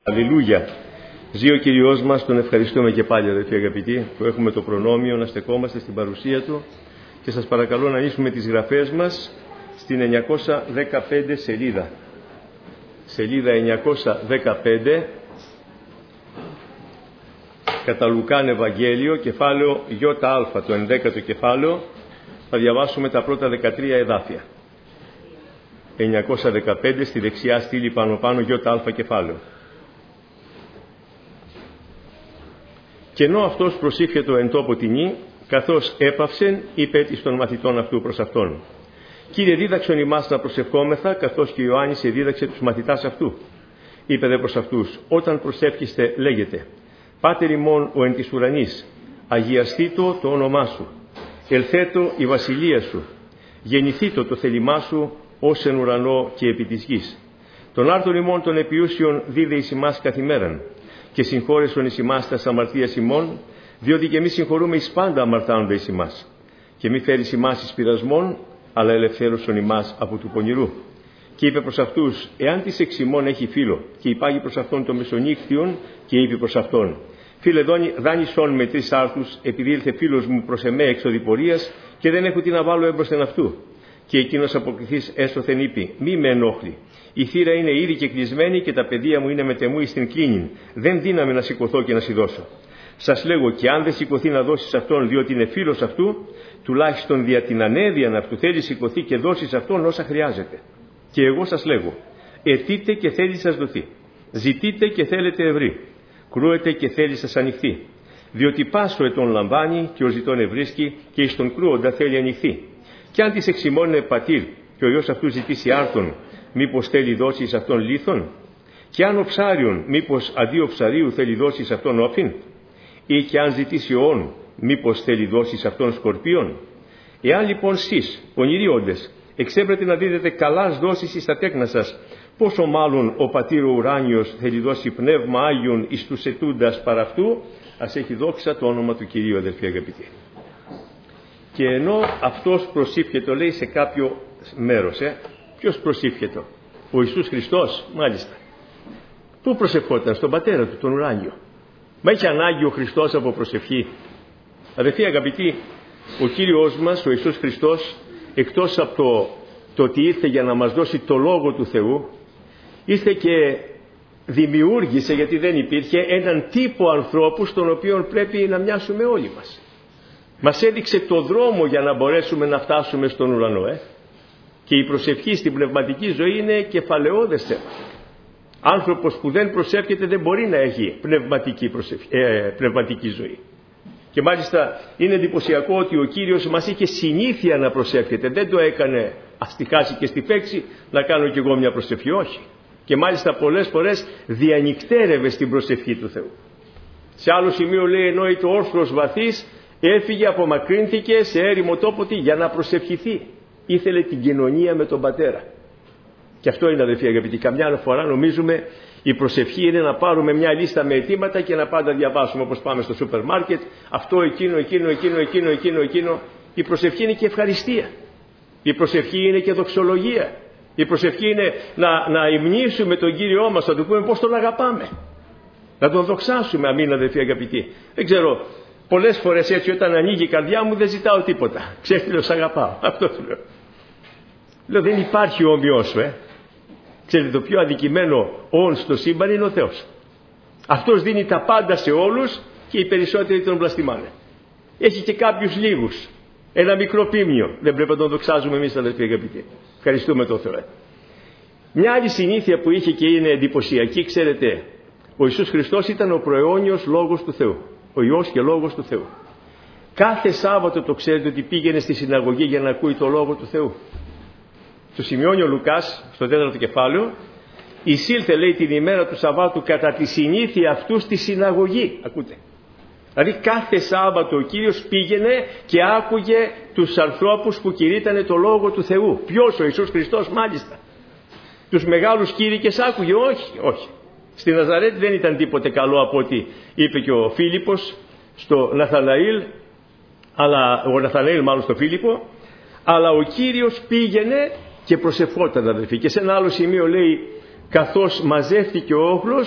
Αλληλούια. Ζει ο Κύριος μας, τον ευχαριστούμε και πάλι, αδελφοί αγαπητοί, που έχουμε το προνόμιο να στεκόμαστε στην παρουσία Του, και σας παρακαλώ να ανοίξουμε τις γραφές μας στην 915 σελίδα. Σελίδα 915, κατά Λουκάν Ευαγγέλιο, κεφάλαιο ΙΑ, το 11ο κεφάλαιο. Θα διαβάσουμε τα πρώτα 13 εδάφια. 915, στη δεξιά στήλη πάνω ΙΑ κεφάλαιο. Και ενώ αυτός προσήφιετο εν τόπο τινή, καθώς έπαυσεν, είπε εις των μαθητών αυτού προς αυτόν: Κύριε, δίδαξον ημάς να προσευχόμεθα, καθώς και Ιωάννης εδίδαξε τους μαθητάς αυτού. Είπε δε προς αυτούς: Όταν προσεύχεστε, λέγετε: Πάτερ ημών ο εν της ουρανής, αγιαστήτω το όνομά σου, ελθέτω η βασιλεία σου, γεννηθήτω το θέλημά σου, ως εν ουρανό και επί της γης. Τον άρτον ημών των επιούσιων δίδε εις ημάς καθημέραν, και συγχώρεσον εις ημάς τας αμαρτίας ημών, διότι και εμείς συγχωρούμε εις πάντα αμαρτάνοντα εις ημάς. Και μη φέρεις ημάς εις πειρασμόν, αλλά ελευθέρωσον ημάς από του πονηρού. Και είπε προς αυτούς: Εάν της εξ ημών έχει φίλο, και υπάγει προς αυτόν το μεσονύκτιον, και είπε προς αυτόν: Φίλε, δάνεισόν με 3 άρτους, επειδή ήλθε φίλος μου προς εμέ εξ οδηπορίας, και δεν έχω τι να βάλω έμπροσθεν αυτού. Και εκείνος αποκριθής έσωθεν είπε: Μη με ενόχλη. Η θύρα είναι ήδη και κλεισμένη, και τα παιδεία μου είναι μετεμού εις την κλίνην. Δεν δύναμαι να σηκωθώ και να σι δώσω. Σας λέγω, και αν δεν σηκωθεί να δώσεις αυτόν, διότι είναι φίλος αυτού, τουλάχιστον δια την ανέδεια αυτού θέλει σηκωθεί και δώσεις αυτόν όσα χρειάζεται. Και εγώ σας λέγω: αιτείτε και θέλει σας δοθεί. Ζητείτε και θέλετε ευρύ. Κρούετε και θέλει σας ανοιχθεί. Διότι πάσο ετών λαμβάνει, και ο ζητών ευρίσκει, και εις τον κρούοντα θέλει ανοιχθεί. Και αν της εξημών είναι πατήρ, και ο γιος αυτού ζητήσει άρτον, μήπως θέλει δώσει εις αυτόν λίθον? Και αν ο ψάριον, μήπως αντί ο ψαρίου θέλει δώσει εις αυτόν όφιν? Ή και αν ζητήσει όν, μήπως θέλει δώσει εις αυτόν σκορπίον? Εάν λοιπόν σεις, πονηρίοντες, εξέπρεπε να δίδετε καλάς δόσεις εις τα τέκνα σας, πόσο μάλλον ο πατήρ ο ουράνιος θέλει δώσει πνεύμα Άγιον εις τους ετούντας παρά αυτού? Ας έχει δόξα το όνομα του Κυρίου, αδελφοί αγαπητοί. Και ενώ αυτός προσήφιετο, λέει, σε κάποιο μέρος, ποιος προσήφιετο? Ο Ιησούς Χριστός, μάλιστα. Πού προσευχόταν? Στον Πατέρα του, τον ουράνιο. Μα είχε ανάγκη ο Χριστός από προσευχή? Αδελφοί αγαπητοί, ο Κύριος μας, ο Ιησούς Χριστός, εκτός από το ότι ήρθε για να μας δώσει το Λόγο του Θεού, ήρθε και δημιούργησε, γιατί δεν υπήρχε, έναν τύπο ανθρώπου στον οποίο πρέπει να μοιάσουμε όλοι μας. Μας έδειξε το δρόμο για να μπορέσουμε να φτάσουμε στον ουρανό. Και η προσευχή στην πνευματική ζωή είναι κεφαλαιώδες θέμα. Άνθρωπος που δεν προσεύχεται δεν μπορεί να έχει πνευματική ζωή. Και μάλιστα είναι εντυπωσιακό ότι ο Κύριος μας είχε συνήθεια να προσεύχεται. Δεν το έκανε αστιχάσει και στη φέξη, να κάνω κι εγώ μια προσευχή. Όχι. Και μάλιστα πολλές φορές διανυκτέρευε στην προσευχή του Θεού. Σε άλλο σημείο λέει: ενώ το όρθρος βαθύς, έφυγε, απομακρύνθηκε σε έρημο τόπο για να προσευχηθεί. Ήθελε την κοινωνία με τον Πατέρα. Και αυτό είναι, αδελφοί αγαπητοί. Καμιά φορά νομίζουμε η προσευχή είναι να πάρουμε μια λίστα με αιτήματα και να πάντα διαβάσουμε, όπως πάμε στο σούπερ μάρκετ, αυτό, εκείνο. Η προσευχή είναι και ευχαριστία. Η προσευχή είναι και δοξολογία. Η προσευχή είναι να υμνήσουμε τον Κύριό μας, να του πούμε πώς τον αγαπάμε. Να τον δοξάσουμε. Αμήν, αδελφοί αγαπητοί. Δεν ξέρω, πολλές φορές έτσι όταν ανοίγει η καρδιά μου δεν ζητάω τίποτα. Ξέρετε, λέω, σ' αγαπάω. Αυτό του λέω. Λέω, δεν υπάρχει όμοιός σου. Ξέρετε, το πιο αδικημένο όν στο σύμπαν είναι ο Θεός. Αυτός δίνει τα πάντα σε όλους και οι περισσότεροι τον βλαστημάνε. Έχει και κάποιους λίγους. Ένα μικρό πίμνιο. Δεν πρέπει να τον δοξάζουμε εμείς, αδελφοί αγαπητοί. Ευχαριστούμε τον Θεό. Μια άλλη συνήθεια που είχε και είναι εντυπωσιακή, ξέρετε, ο Ιησούς Χριστός ήταν ο προαιώνιος Λόγος του Θεού. Ο Υιός και Λόγος του Θεού. Κάθε Σάββατο το ξέρετε ότι πήγαινε στη συναγωγή για να ακούει το Λόγο του Θεού. Το σημειώνει ο Λουκάς στο 4ο κεφάλαιο. Εισήλθε, λέει, την ημέρα του Σαββάτου κατά τη συνήθεια αυτού στη συναγωγή. Ακούτε. Δηλαδή κάθε Σάββατο ο Κύριος πήγαινε και άκουγε τους ανθρώπους που κηρύττανε το Λόγο του Θεού. Ποιος? Ο Ιησούς Χριστός, μάλιστα. Τους μεγάλους κήρυκες άκουγε? Όχι. Στη Ναζαρέτη δεν ήταν τίποτε καλό από ό,τι είπε και ο Φίλιππος στο Ναθαναήλ, αλλά ο Ναθαναήλ μάλλον στο Φίλιππο, αλλά ο Κύριος πήγαινε και προσευχόταν, αδελφοί. Και σε ένα άλλο σημείο λέει: καθώς μαζεύτηκε ο όχλος,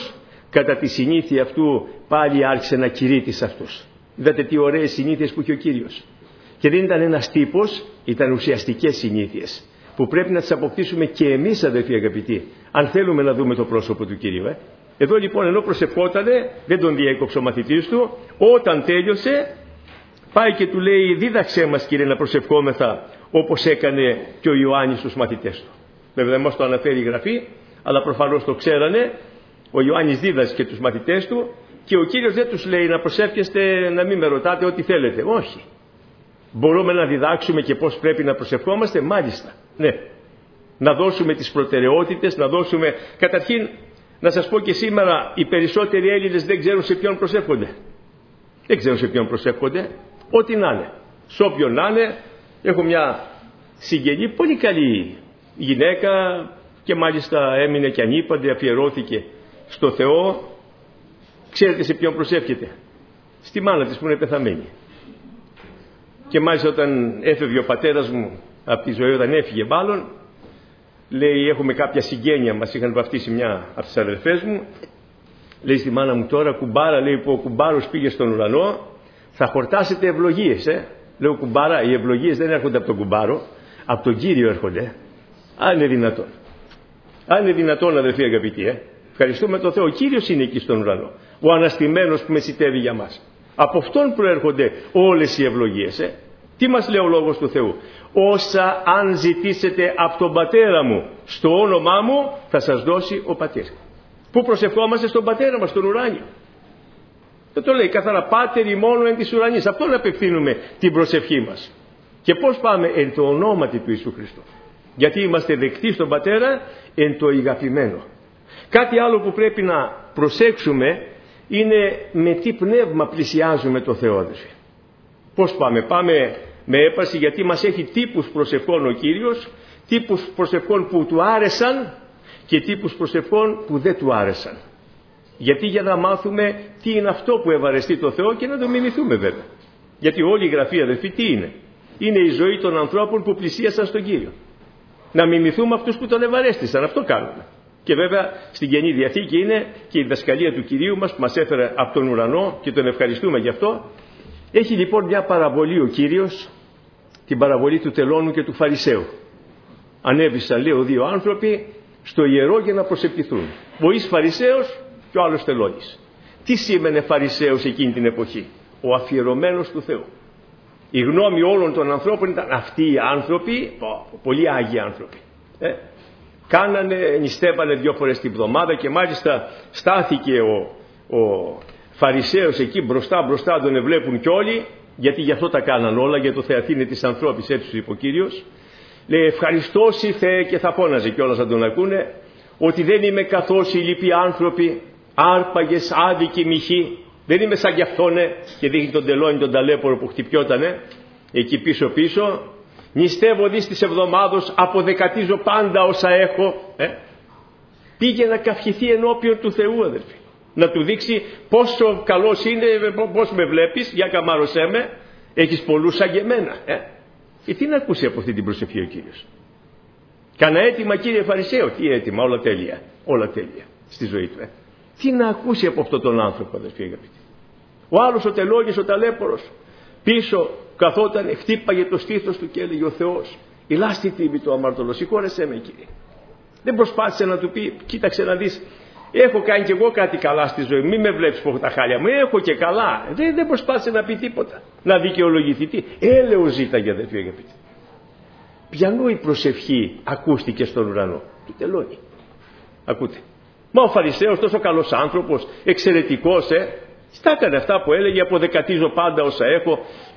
κατά τη συνήθεια αυτού πάλι άρχισε να κηρύττει σε αυτούς. Είδατε τι ωραίες συνήθειες που είχε ο Κύριος. Και δεν ήταν ένας τύπος, ήταν ουσιαστικές συνήθειες που πρέπει να τις αποκτήσουμε και εμείς, αδελφοί αγαπητοί, αν θέλουμε να δούμε το πρόσωπο του Κυρίου. Εδώ λοιπόν, ενώ προσευχότανε, δεν τον διέκοψε ο μαθητής του, όταν τέλειωσε πάει και του λέει: δίδαξέ μας, Κύριε, να προσευχόμεθα όπως έκανε και ο Ιωάννης στους μαθητές του. Βέβαια δεν μας το αναφέρει η Γραφή, αλλά προφανώς το ξέρανε. Ο Ιωάννης δίδασκε τους μαθητές του και ο Κύριος δεν τους λέει να προσεύχεστε, να μην με ρωτάτε ό,τι θέλετε. Όχι. Μπορούμε να διδάξουμε και πώς πρέπει να προσευχόμαστε, μάλιστα. Ναι. Να δώσουμε τις προτεραιότητες, να δώσουμε... Καταρχήν, να σας πω και σήμερα, οι περισσότεροι Έλληνες δεν ξέρουν σε ποιον προσεύχονται. Δεν ξέρουν σε ποιον προσεύχονται. Ό,τι να είναι. Σε όποιον να είναι. Έχω μια συγγενή, πολύ καλή γυναίκα και μάλιστα έμεινε και ανήπαντη, αφιερώθηκε στο Θεό. Ξέρετε σε ποιον προσεύχεται? Στη μάνα της που είναι πεθαμένη. Και μάλιστα όταν έφευγε ο πατέρας μου από τη ζωή, όταν έφυγε μάλλον, λέει: έχουμε κάποια συγγένεια, μας είχαν βαφτίσει μια από τις αδελφές μου. Λέει στη μάνα μου: τώρα κουμπάρα, λέει, που ο κουμπάρος πήγε στον ουρανό, θα χορτάσετε ευλογίες. Λέω: κουμπάρα, οι ευλογίες δεν έρχονται από τον κουμπάρο, από τον Κύριο έρχονται. Αν είναι δυνατόν. Αν είναι δυνατόν, αδελφοί αγαπητοί, ευχαριστούμε τον Θεό. Ο Κύριος είναι εκεί στον ουρανό. Ο αναστημένος που μεσητεύει για μας. Από Αυτόν προέρχονται όλες οι ευλογίες. Τι μας λέει ο Λόγος του Θεού? Όσα αν ζητήσετε από τον Πατέρα μου στο όνομά μου, θα σας δώσει ο Πατέρ. Πού προσευχόμαστε? Στον Πατέρα μας, στον ουράνιο. Δεν το λέει καθαρά: Πάτερ ημών εν της ουρανής. Αυτόν απευθύνουμε την προσευχή μας. Και πώς πάμε? Εν το ονόματι του Ιησού Χριστού. Γιατί είμαστε δεκτοί στον Πατέρα εν το ηγαπημένο. Κάτι άλλο που πρέπει να προσέξουμε είναι με τι πνεύμα πλησιάζουμε το Θεό, αδελφοί. Πώς πάμε? Πάμε με έπαση, γιατί μας έχει τύπους προσευχών ο Κύριος, τύπους προσευχών που του άρεσαν και τύπους προσευχών που δεν του άρεσαν. Γιατί? Για να μάθουμε τι είναι αυτό που ευαρεστεί το Θεό και να το μιμηθούμε βέβαια. Γιατί όλη η Γραφή, αδελφοί, τι είναι? Είναι η ζωή των ανθρώπων που πλησίασαν στον Κύριο. Να μιμηθούμε αυτούς που τον ευαρέστησαν. Αυτό κάνουμε. Και βέβαια στην Καινή Διαθήκη είναι και η διδασκαλία του Κυρίου μας που μας έφερε από τον ουρανό και τον ευχαριστούμε γι' αυτό. Έχει λοιπόν μια παραβολή ο Κύριος, την παραβολή του τελώνου και του Φαρισαίου. Ανέβησαν, λέω, δύο άνθρωποι στο ιερό για να προσευχηθούν. Ο εις Φαρισαίος και ο άλλος τελώνης. Τι σήμαινε Φαρισαίος εκείνη την εποχή? Ο αφιερωμένος του Θεού. Η γνώμη όλων των ανθρώπων ήταν: αυτοί οι άνθρωποι, πολύ άγιοι άνθρωποι. Κάνανε, νηστεύανε 2 φορές την εβδομάδα και μάλιστα στάθηκε ο Φαρισαίος εκεί μπροστά, τον βλέπουν κι όλοι, γιατί γι' αυτό τα κάναν όλα, για το θεαθήνε της ανθρώπης, έτσι του είπε ο Κύριος. Λέει: ευχαριστώσει Θεέ, και θα φώναζε κιόλας να τον ακούνε, ότι δεν είμαι καθώς οι λοιποί άνθρωποι, άρπαγες, άδικοι, μοιχοί. Δεν είμαι σαν κι αυτόνε, και δείχνει τον τελώνη, τον ταλέπορο που χτυπιότανε εκεί πίσω. Νηστεύω δις της εβδομάδος, αποδεκατίζω πάντα όσα έχω. Πήγε να καυχηθεί ενώπιον του Θεού, αδελφοί. Να του δείξει πόσο καλός είναι, πώς με βλέπεις, για καμάρωσέ με, έχεις πολλούς σαν και εμένα. Τι να ακούσει από αυτή την προσευχή ο Κύριος? Κάνα έτοιμα, κύριε Φαρισαίο? Τι έτοιμα? Όλα τέλεια. Όλα τέλεια στη ζωή του. Τι να ακούσει από αυτόν τον άνθρωπο, αδελφοί αγαπητοί? Ο άλλος, ο τελώνης, ο ταλέπορος, πίσω καθόταν, χτύπαγε το στήθος του και έλεγε: ο Θεός, ηλάστη τίμη το αμαρτωλό, συγχώρεσέ με, Κύριε. Δεν προσπάθησε να του πει: κοίταξε να δεις, έχω κάνει κι εγώ κάτι καλά στη ζωή, μην με βλέπεις που έχω τα χάλια μου, έχω και καλά. Δεν προσπάθησε να πει τίποτα, να δικαιολογηθεί. Τι έλεος ζήταγε, αδελφοί αγαπητοί? Ποιανού η προσευχή ακούστηκε στον ουρανό? Του τελώνη. Ακούτε? Μα ο Φαρισαίος, τόσο καλός άνθρωπος, εξαιρετικός, στα έκανε αυτά που έλεγε: αποδεκατίζω πάντα όσα έχω,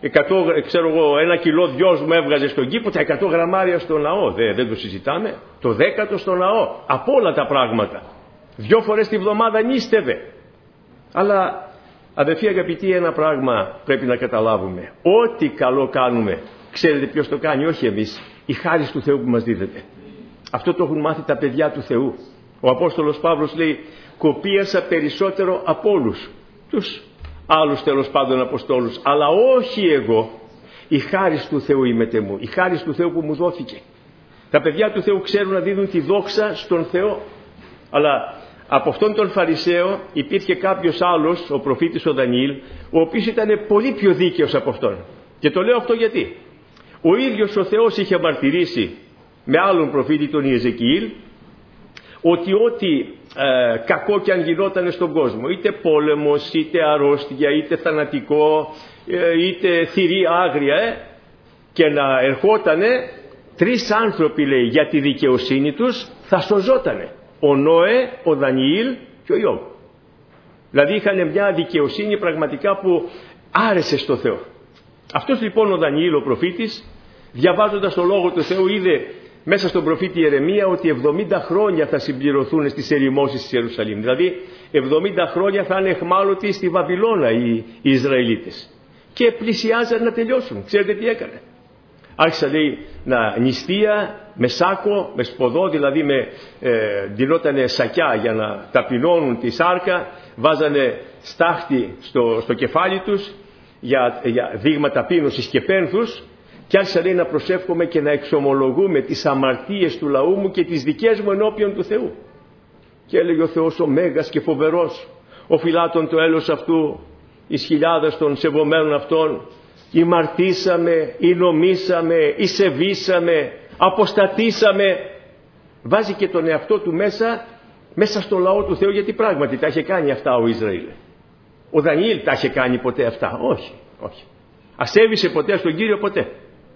1 κιλό δυος μου έβγαζε στον κήπο, τα 100 γραμμάρια στο ναό. Δεν το συζητάμε. Το 10ο στο ναό. Από όλα τα πράγματα. 2 φορές τη βδομάδα νήστευε. Αλλά αδελφοί αγαπητοί, ένα πράγμα πρέπει να καταλάβουμε. Ό,τι καλό κάνουμε, ξέρετε ποιος το κάνει? Όχι εμείς. Η χάρις του Θεού που μας δίδεται. Αυτό το έχουν μάθει τα παιδιά του Θεού. Ο Απόστολος Παύλος λέει: κοπίασα περισσότερο από όλους τους άλλους, τέλος πάντων, αποστόλους, αλλά όχι εγώ. Η χάρις του Θεού ημετε μου, η χάρις του Θεού που μου δόθηκε. Τα παιδιά του Θεού ξέρουν να δίνουν τη δόξα στον Θεό. Αλλά από αυτόν τον Φαρισαίο υπήρχε κάποιος άλλος, ο προφήτης ο Δανιήλ, ο οποίος ήταν πολύ πιο δίκαιος από αυτόν. Και το λέω αυτό γιατί ο ίδιος ο Θεός είχε μαρτυρήσει με άλλον προφήτη, τον Ιεζεκιήλ, ότι ό,τι κακό κι αν γινόταν στον κόσμο, είτε πόλεμος, είτε αρρώστια, είτε θανατικό, είτε θηρή άγρια, και να ερχότανε 3 άνθρωποι, λέει, για τη δικαιοσύνη τους θα σωζότανε: ο Νόε, ο Δανιήλ και ο Ιώβ. Δηλαδή είχαν μια δικαιοσύνη πραγματικά που άρεσε στο Θεό. Αυτός λοιπόν ο Δανιήλ, ο προφήτης, διαβάζοντας το Λόγο του Θεού, είδε μέσα στον προφήτη Ιερεμία ότι 70 χρόνια θα συμπληρωθούν στις ερημώσεις της Ιερουσαλήμ. Δηλαδή 70 χρόνια θα είναι εχμάλωτοι στη Βαβυλώνα οι Ισραηλίτες. Και πλησιάζαν να τελειώσουν. Ξέρετε τι έκανε? Άρχισαν, λέει, να νηστεία με σάκο, με σποδό, δηλαδή ντυνότανε σακιά για να ταπεινώνουν τη σάρκα, βάζανε στάχτη στο κεφάλι τους για δείγμα ταπείνωσης και πένθους, και άρχισα, λέει, να προσεύχομαι και να εξομολογούμε τις αμαρτίες του λαού μου και τις δικές μου ενώπιον του Θεού. Και έλεγε ο Θεός ο μέγας και φοβερός, οφειλάτων το έλεος αυτού εις χιλιάδες των σεβωμένων αυτών, ημαρτήσαμε, νομίσαμε, εισεβήσαμε, αποστατήσαμε. Βάζει και τον εαυτό του μέσα στο λαό του Θεού, γιατί πράγματι τα είχε κάνει αυτά ο Ισραήλ. Ο Δανιήλ τα είχε κάνει ποτέ αυτά? Όχι. Ασέβησε ποτέ στον Κύριο? Ποτέ.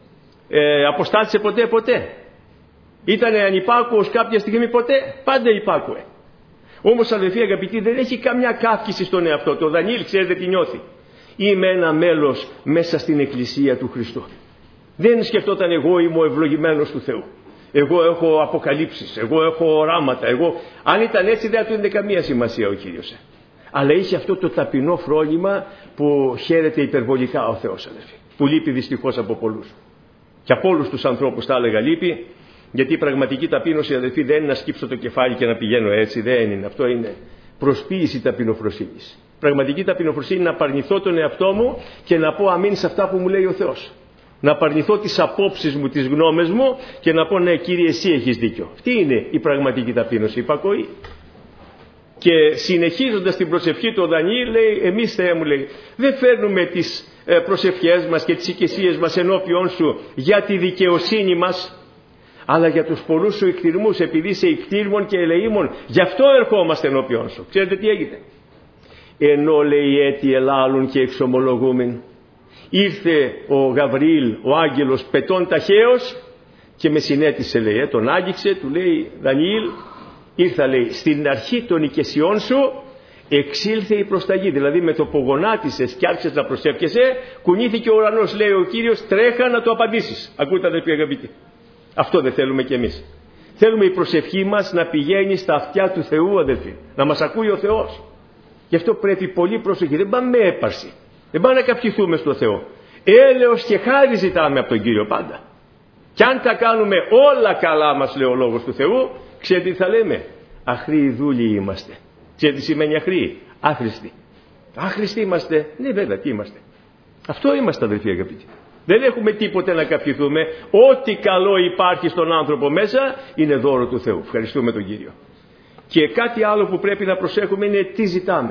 Αποστάτησε ποτέ? Ήτανε ανυπάκουος κάποια στιγμή? Ποτέ. Πάντα υπάκουε. Όμως, αδελφοί αγαπητοί, δεν έχει καμιά καύκηση στον εαυτό του. Ο Δανιήλ, ξέρετε τι νιώθει? Είμαι ένα μέλος μέσα στην Εκκλησία του Χριστού. Δεν σκεφτόταν εγώ είμαι ο ευλογημένος του Θεού, εγώ έχω αποκαλύψεις, εγώ έχω οράματα, αν ήταν έτσι δεν του έδινε καμία σημασία ο Κύριος. Αλλά είχε αυτό το ταπεινό φρόνημα που χαίρεται υπερβολικά ο Θεός, αδελφοί, που λείπει δυστυχώς από πολλούς. Και από όλους τους ανθρώπους θα έλεγα λείπει, γιατί η πραγματική ταπείνωση, αδελφοί, δεν είναι να σκύψω το κεφάλι και να πηγαίνω έτσι, δεν είναι. Αυτό είναι προσποίηση ταπεινοφροσύνης. Πραγματική ταπεινοφροσύνη είναι να απαρνηθώ τον εαυτό μου και να πω αμήν σε αυτά που μου λέει ο Θεός. Να απαρνηθώ τις απόψεις μου, τις γνώμες μου και να πω ναι, Κύριε, εσύ έχεις δίκιο. Αυτή είναι η πραγματική ταπείνωση, η υπακοή. Και συνεχίζοντας την προσευχή του ο Δανιήλ λέει: εμείς, Θεέ μου, λέει, δεν φέρνουμε τις προσευχές μας και τις οικεσίες μας ενώπιον σου για τη δικαιοσύνη μας, αλλά για τους πολλούς σου εκτιρμούς, επειδή είσαι εκτίρμων και ελεήμων, γι' αυτό ερχόμαστε ενώπιον σου. Ξέρετε τι έγινε? Ενώ, λέει, έτη ελάλουν και εξομολογούμεν, ήρθε ο Γαβριήλ, ο άγγελος πετών ταχαίως, και με συνέτησε, λέει, τον άγγιξε, του λέει: Δανιήλ, ήρθα, λέει, στην αρχή των οικεσιών σου εξήλθε η προσταγή. Δηλαδή με το που γονάτισες και άρχισες να προσεύχεσαι, κουνήθηκε ο ουρανός, λέει ο Κύριος, τρέχα να το απαντήσεις. Ακούτε, αδελφοί αγαπητοί? Αυτό δεν θέλουμε κι εμείς. Θέλουμε η προσευχή μας να πηγαίνει στα αυτιά του Θεού, αδελφοί, να μας ακούει ο Θεός. Γι' αυτό πρέπει πολύ προσοχή. Δεν πάμε με έπαρση, δεν πάμε να καυχηθούμε στο Θεό. Έλεος και χάρη ζητάμε από τον Κύριο πάντα. Και αν τα κάνουμε όλα καλά, μας λέει ο λόγος του Θεού, ξέρετε τι θα λέμε? Αχροί δούλοι είμαστε. Ξέρετε τι σημαίνει αχροί? Άχρηστοι. Άχρηστοι είμαστε? Ναι, βέβαια, τι είμαστε? Αυτό είμαστε, αδελφοί αγαπητοί. Δεν έχουμε τίποτε να καυχηθούμε. Ό,τι καλό υπάρχει στον άνθρωπο μέσα είναι δώρο του Θεού. Ευχαριστούμε τον Κύριο. Και κάτι άλλο που πρέπει να προσέχουμε είναι τι ζητάμε.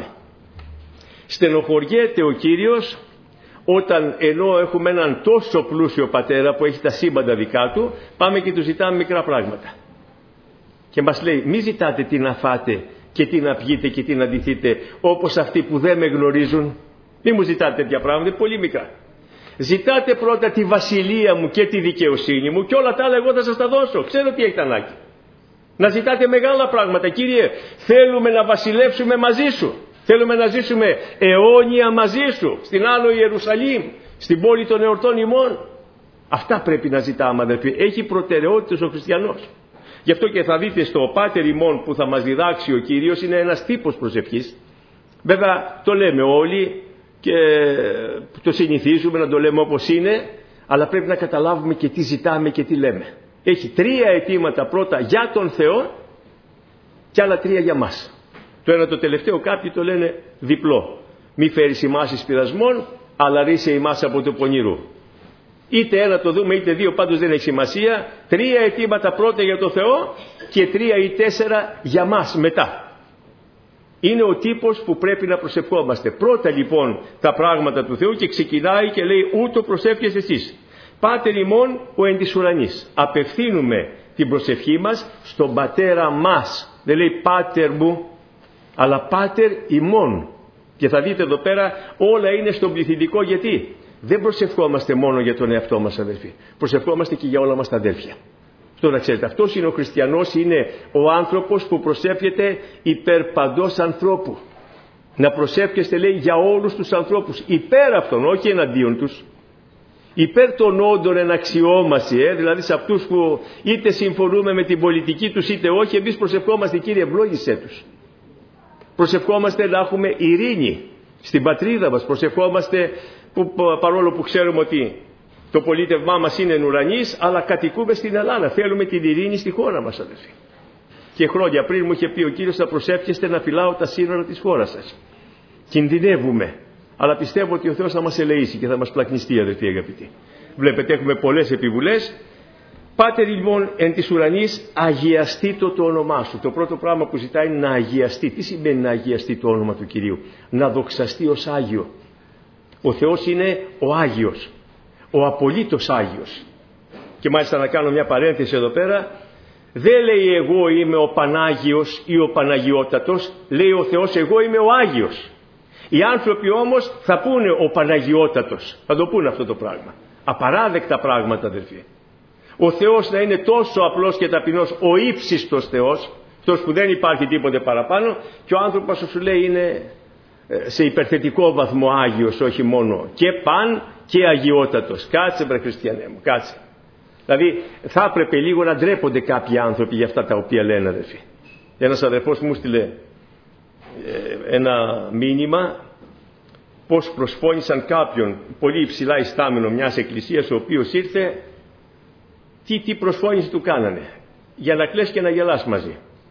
Στενοχωριέται ο Κύριος όταν, ενώ έχουμε έναν τόσο πλούσιο πατέρα που έχει τα σύμπαντα δικά του, πάμε και του ζητάμε μικρά πράγματα. Και μας λέει: μη ζητάτε τι να φάτε και τι να πιείτε και τι να ντυθείτε όπως αυτοί που δεν με γνωρίζουν. Μη μου ζητάτε τέτοια πράγματα, πολύ μικρά. Ζητάτε πρώτα τη βασιλεία μου και τη δικαιοσύνη μου και όλα τα άλλα εγώ θα σας τα δώσω. Ξέρω τι έχετε ανάγκη. Να ζητάτε μεγάλα πράγματα. Κύριε, θέλουμε να βασιλεύσουμε μαζί σου. Θέλουμε να ζήσουμε αιώνια μαζί σου, στην Άνω Ιερουσαλήμ, στην πόλη των εορτών ημών. Αυτά πρέπει να ζητάμε, αδελφοί. Έχει προτεραιότητες ο χριστιανός. Γι' αυτό και θα δείτε στο Πάτερ ημών που θα μας διδάξει ο Κύριος, είναι ένας τύπος προσευχής. Βέβαια το λέμε όλοι και το συνηθίζουμε να το λέμε όπως είναι, αλλά πρέπει να καταλάβουμε και τι ζητάμε και τι λέμε. Έχει 3 αιτήματα πρώτα για τον Θεό και άλλα 3 για μας. Το ένα, το τελευταίο, κάποιοι το λένε διπλό. Μη φέρεις ημάς εις πειρασμόν, αλλά ρίσε ημάς από το πονηρού. Είτε ένα το δούμε είτε 2, πάντως δεν έχει σημασία. 3 αιτήματα πρώτα για τον Θεό και 3 ή 4 για μας μετά. Είναι ο τύπος που πρέπει να προσευχόμαστε. Πρώτα λοιπόν τα πράγματα του Θεού και ξεκινάει και λέει ούτω προσεύχεστε εσείς. Πάτερ ημών ο εν της ουρανής. Απευθύνουμε την προσευχή μας στον πατέρα μας. Δεν λέει πάτερ μου, αλλά πάτερ ημών. Και θα δείτε εδώ πέρα όλα είναι στον πληθυντικό. Γιατί δεν προσευχόμαστε μόνο για τον εαυτό μας, αδελφοί. Προσευχόμαστε και για όλα μας τα αδέλφια. Αυτό να ξέρετε, αυτός είναι ο χριστιανός, είναι ο άνθρωπος που προσεύχεται υπέρ παντός ανθρώπου. Να προσεύχεστε, λέει, για όλους τους ανθρώπους, υπέρ αυτών, όχι εναντίον τους. Υπέρ των όντων εν αξιόμαση, δηλαδή σε αυτούς που είτε συμφωνούμε με την πολιτική τους είτε όχι, εμείς προσευχόμαστε, Κύριε, ευλόγησέ τους. Προσευχόμαστε να έχουμε ειρήνη στην πατρίδα μας. Προσευχόμαστε παρόλο που ξέρουμε ότι το πολίτευμά μας είναι εν ουρανής, αλλά κατοικούμε στην Ελλάδα. Θέλουμε την ειρήνη στη χώρα μας, αδελφοί. Και χρόνια πριν μου είχε πει ο Κύριος, θα προσεύχεστε να φυλάω τα σύνορα της χώρας σας. Κινδυνεύουμε, αλλά πιστεύω ότι ο Θεός θα μας ελεήσει και θα μας πλακνιστεί, αδελφοί αγαπητοί. Βλέπετε, έχουμε πολλές επιβουλές. Πάτερ λοιπόν εν της ουρανής, αγιαστήτω το όνομά σου. Το πρώτο πράγμα που ζητάει είναι να αγιαστεί. Τι σημαίνει να αγιαστεί το όνομα του Κυρίου? Να δοξαστεί ως Άγιο. Ο Θεός είναι ο Άγιος, ο απολύτως Άγιος. Και μάλιστα να κάνω μια παρένθεση εδώ πέρα, δεν λέει εγώ είμαι ο Πανάγιος ή ο Παναγιώτατος, λέει ο Θεός εγώ είμαι ο Άγιος. Οι άνθρωποι όμως θα πούνε ο Παναγιώτατος, θα το πούνε αυτό το πράγμα. Απαράδεκτα πράγματα, αδελφοί. Ο Θεός να είναι τόσο απλός και ταπεινός, ο ύψιστος Θεός, αυτός που δεν υπάρχει τίποτε παραπάνω, και ο άνθρωπος σου λέει είναι σε υπερθετικό βαθμό Άγιος, όχι μόνο και παν και αγιότατος. Κάτσε βρε χριστιανέ μου, κάτσε. Δηλαδή θα έπρεπε λίγο να ντρέπονται κάποιοι άνθρωποι για αυτά τα οποία λένε, αδελφοί. Ένας αδερφός μου στείλε ένα μήνυμα πως προσφώνησαν κάποιον πολύ υψηλά ιστάμενο μιας εκκλησίας, ο οποίος ήρθε. Τι προσφώνηση του κάνανε? Για να κλαις και να γελάς μαζί.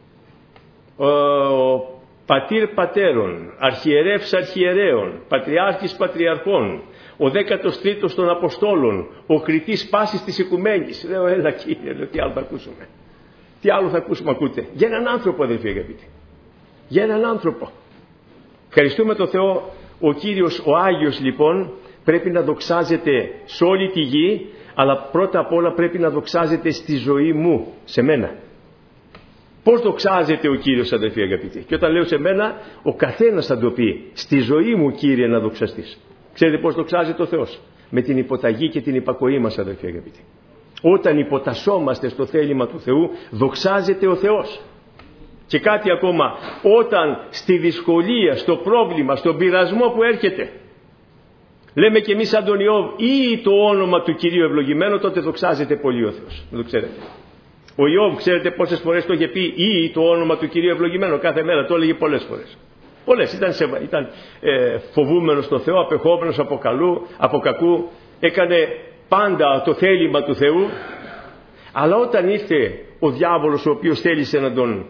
Ο πατήρ πατέρων, αρχιερεύς αρχιερέων, πατριάρχης πατριαρχών, ο 13ος των Αποστόλων, ο κριτής πάσης της οικουμένης. Λέω, έλα Κύριε, λέω, τι άλλο θα ακούσουμε? Τι άλλο θα ακούσουμε? Ακούτε? Για έναν άνθρωπο, αδελφοί αγαπητοί. Για έναν άνθρωπο. Ευχαριστούμε τον Θεό. Ο Κύριος, ο Άγιος λοιπόν, πρέπει να δοξάζεται σε όλη τη γη, αλλά πρώτα απ' όλα πρέπει να δοξάζεται στη ζωή μου, σε μένα. Πώς δοξάζεται ο Κύριος, αδελφοί αγαπητοί? Και όταν λέω σε μένα, ο καθένας θα το πει, στη ζωή μου Κύριε να δοξαστείς. Ξέρετε πώς δοξάζεται ο Θεός? Με την υποταγή και την υπακοή μας, αδελφοί αγαπητοί. Όταν υποτασσόμαστε στο θέλημα του Θεού, δοξάζεται ο Θεός. Και κάτι ακόμα, όταν στη δυσκολία, στο πρόβλημα, στον πειρασμό που έρχεται, λέμε και εμείς σαν τον Ιώβ, ή το όνομα του Κυρίου ευλογημένο, τότε δοξάζεται πολύ ο Θεός. Δεν το ξέρετε? Ο Ιώβ, ξέρετε πόσες φορές το είχε πει, ή το όνομα του Κυρίου ευλογημένο? Κάθε μέρα το έλεγε πολλές φορές. Πολλές. Ήταν φοβούμενος στον Θεό, απεχόμενος από κακού, έκανε πάντα το θέλημα του Θεού. Αλλά όταν ήρθε ο διάβολος, ο οποίος θέλησε να τον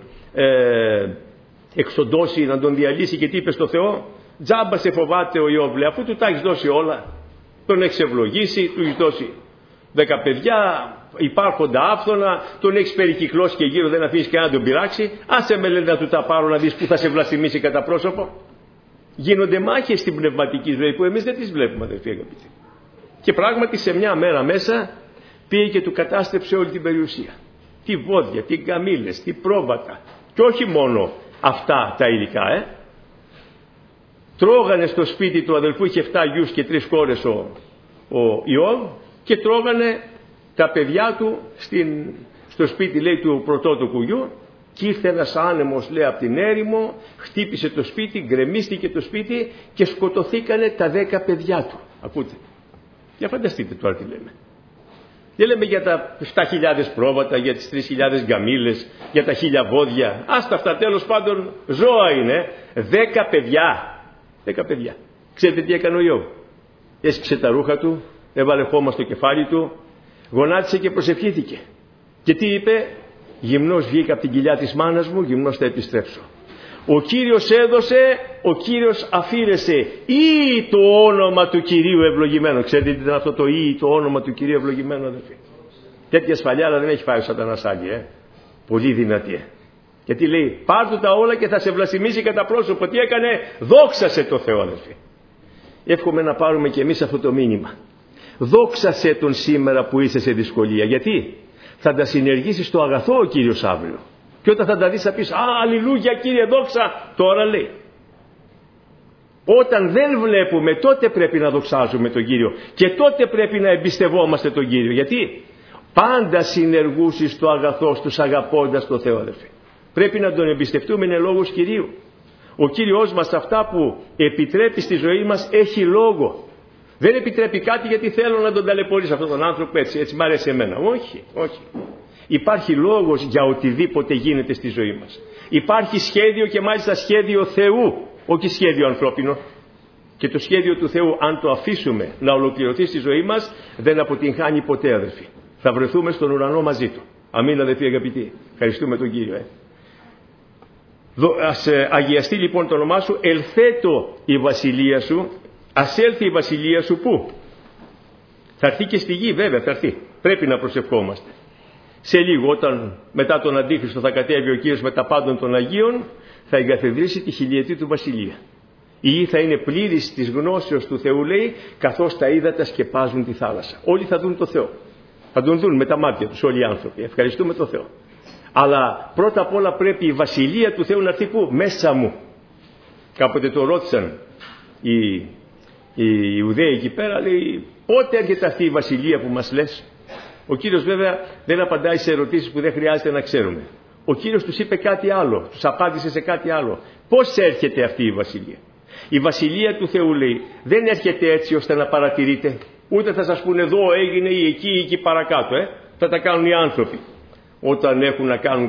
εξοντώσει, να τον διαλύσει, και τι είπε στο Θεό? Τζάμπα σε φοβάται ο Ιώβ, αφού του τα έχεις δώσει όλα. Τον έχεις ευλογήσει, του έχεις δώσει 10 παιδιά, υπάρχοντα άφθονα, τον έχεις περικυκλώσει και γύρω δεν αφήνεις κανένα να τον πειράξει. Άσε με, λέει, να του τα πάρω να δεις που θα σε βλαστημίσει κατά πρόσωπο. Γίνονται μάχες στην πνευματική ζωή που εμείς δεν τις βλέπουμε, αδελφοί αγαπητοί. Και πράγματι σε μια μέρα μέσα πήγε και του κατάστρεψε όλη την περιουσία. Τι βόδια, τι καμήλες, τι πρόβατα. Και όχι μόνο αυτά τα υλικά, Τρώγανε στο σπίτι του αδελφού, είχε 7 γιους και 3 κόρες ο Ιώβ, και τρώγανε τα παιδιά του στο σπίτι, λέει, του πρωτότοκου γιου, και ήρθε ένας άνεμος, λέει, από την έρημο, χτύπησε το σπίτι, γκρεμίστηκε το σπίτι και σκοτωθήκανε τα 10 παιδιά του. Ακούτε? Για φανταστείτε τώρα τι λέμε. Δεν λέμε για τα 7.000 πρόβατα, για τις 3.000 γκαμίλες, για τα 1.000 βόδια. Άστα αυτά, τέλος πάντων ζώα είναι. 10 παιδιά. 10 παιδιά. Ξέρετε τι έκανε ο Ιώβ? Έσπισε τα ρούχα του, έβαλε χώμα στο κεφάλι του, γονάτισε και προσευχήθηκε. Και τι είπε? Γυμνός βγήκα από την κοιλιά της μάνας μου, γυμνός θα επιστρέψω. Ο Κύριος έδωσε, ο Κύριος αφήρεσε. Ή το όνομα του Κυρίου ευλογημένο. Ξέρετε τι ήταν αυτό το ή το όνομα του Κυρίου ευλογημένο, αδελφοί? Τέτοια σφαλιά, αλλά δεν έχει φάει ο σατανάς άλλη, Πολύ δυνατή, Γιατί λέει πάρ' του τα όλα και θα σε βλασιμήσει κατά πρόσωπο. Τι έκανε? Δόξασε το Θεό, αδελφοί. Εύχομαι να πάρουμε και εμείς αυτό το μήνυμα. Δόξασε τον σήμερα που είσαι σε δυσκολία. Γιατί? Θα τα συνεργήσεις στο αγαθό ο Κύριος αύριο. Και όταν θα τα δεις θα πεις αλληλούια Κύριε, δόξα. Τώρα λέει. Όταν δεν βλέπουμε, τότε πρέπει να δοξάζουμε τον Κύριο. Και τότε πρέπει να εμπιστευόμαστε τον Κύριο. Γιατί? Πάντα συνεργούσεις στο αγαθό, στους αγαπώντας τον Θεό, αδελφοί. Πρέπει να τον εμπιστευτούμε, είναι λόγος Κυρίου. Ο Κύριος μας αυτά που επιτρέπει στη ζωή μας έχει λόγο. Δεν επιτρέπει κάτι γιατί θέλω να τον ταλαιπωρήσω αυτόν τον άνθρωπο έτσι μ' αρέσει εμένα. Όχι, όχι. Υπάρχει λόγος για οτιδήποτε γίνεται στη ζωή μας. Υπάρχει σχέδιο και μάλιστα σχέδιο Θεού, όχι σχέδιο ανθρώπινο. Και το σχέδιο του Θεού, αν το αφήσουμε να ολοκληρωθεί στη ζωή μας, δεν αποτυγχάνει ποτέ, αδελφοί. Θα βρεθούμε στον ουρανό μαζί του. Αμήν, αδελφοί αγαπητοί. Ευχαριστούμε τον Κύριο. Ας αγιαστεί λοιπόν το όνομά σου. Ελθέτω η βασιλεία σου. Ας έλθει η βασιλεία σου πού? Θα έρθει και στη γη, βέβαια θα έρθει. Πρέπει να προσευχόμαστε. Σε λίγο, όταν μετά τον Αντίχριστο θα κατέβει ο Κύριος με τα πάντων των Αγίων, θα εγκαθιδρύσει τη χιλιετή του βασιλεία. Η γη θα είναι πλήρης της γνώσεως του Θεού, λέει, καθώς τα ύδατα σκεπάζουν τη θάλασσα. Όλοι θα δουν το Θεό. Θα τον δουν με τα μάτια τους όλοι οι άνθρωποι. Ευχαριστούμε τον Θεό. Αλλά πρώτα απ' όλα πρέπει η βασιλεία του Θεού να έρθει πού? Μέσα μου. Κάποτε το ρώτησαν οι Ιουδαίοι εκεί πέρα, λέει, πότε έρχεται αυτή η βασιλεία που μας λες? Ο Κύριος βέβαια δεν απαντάει σε ερωτήσεις που δεν χρειάζεται να ξέρουμε. Ο Κύριος τους είπε κάτι άλλο, τους απάντησε σε κάτι άλλο. Πώς έρχεται αυτή η βασιλεία? Η βασιλεία του Θεού, λέει, δεν έρχεται έτσι ώστε να παρατηρείτε. Ούτε θα σας πούνε εδώ έγινε ή εκεί παρακάτω. Θα τα κάνουν οι άνθρωποι. Όταν έχουν να κάνουν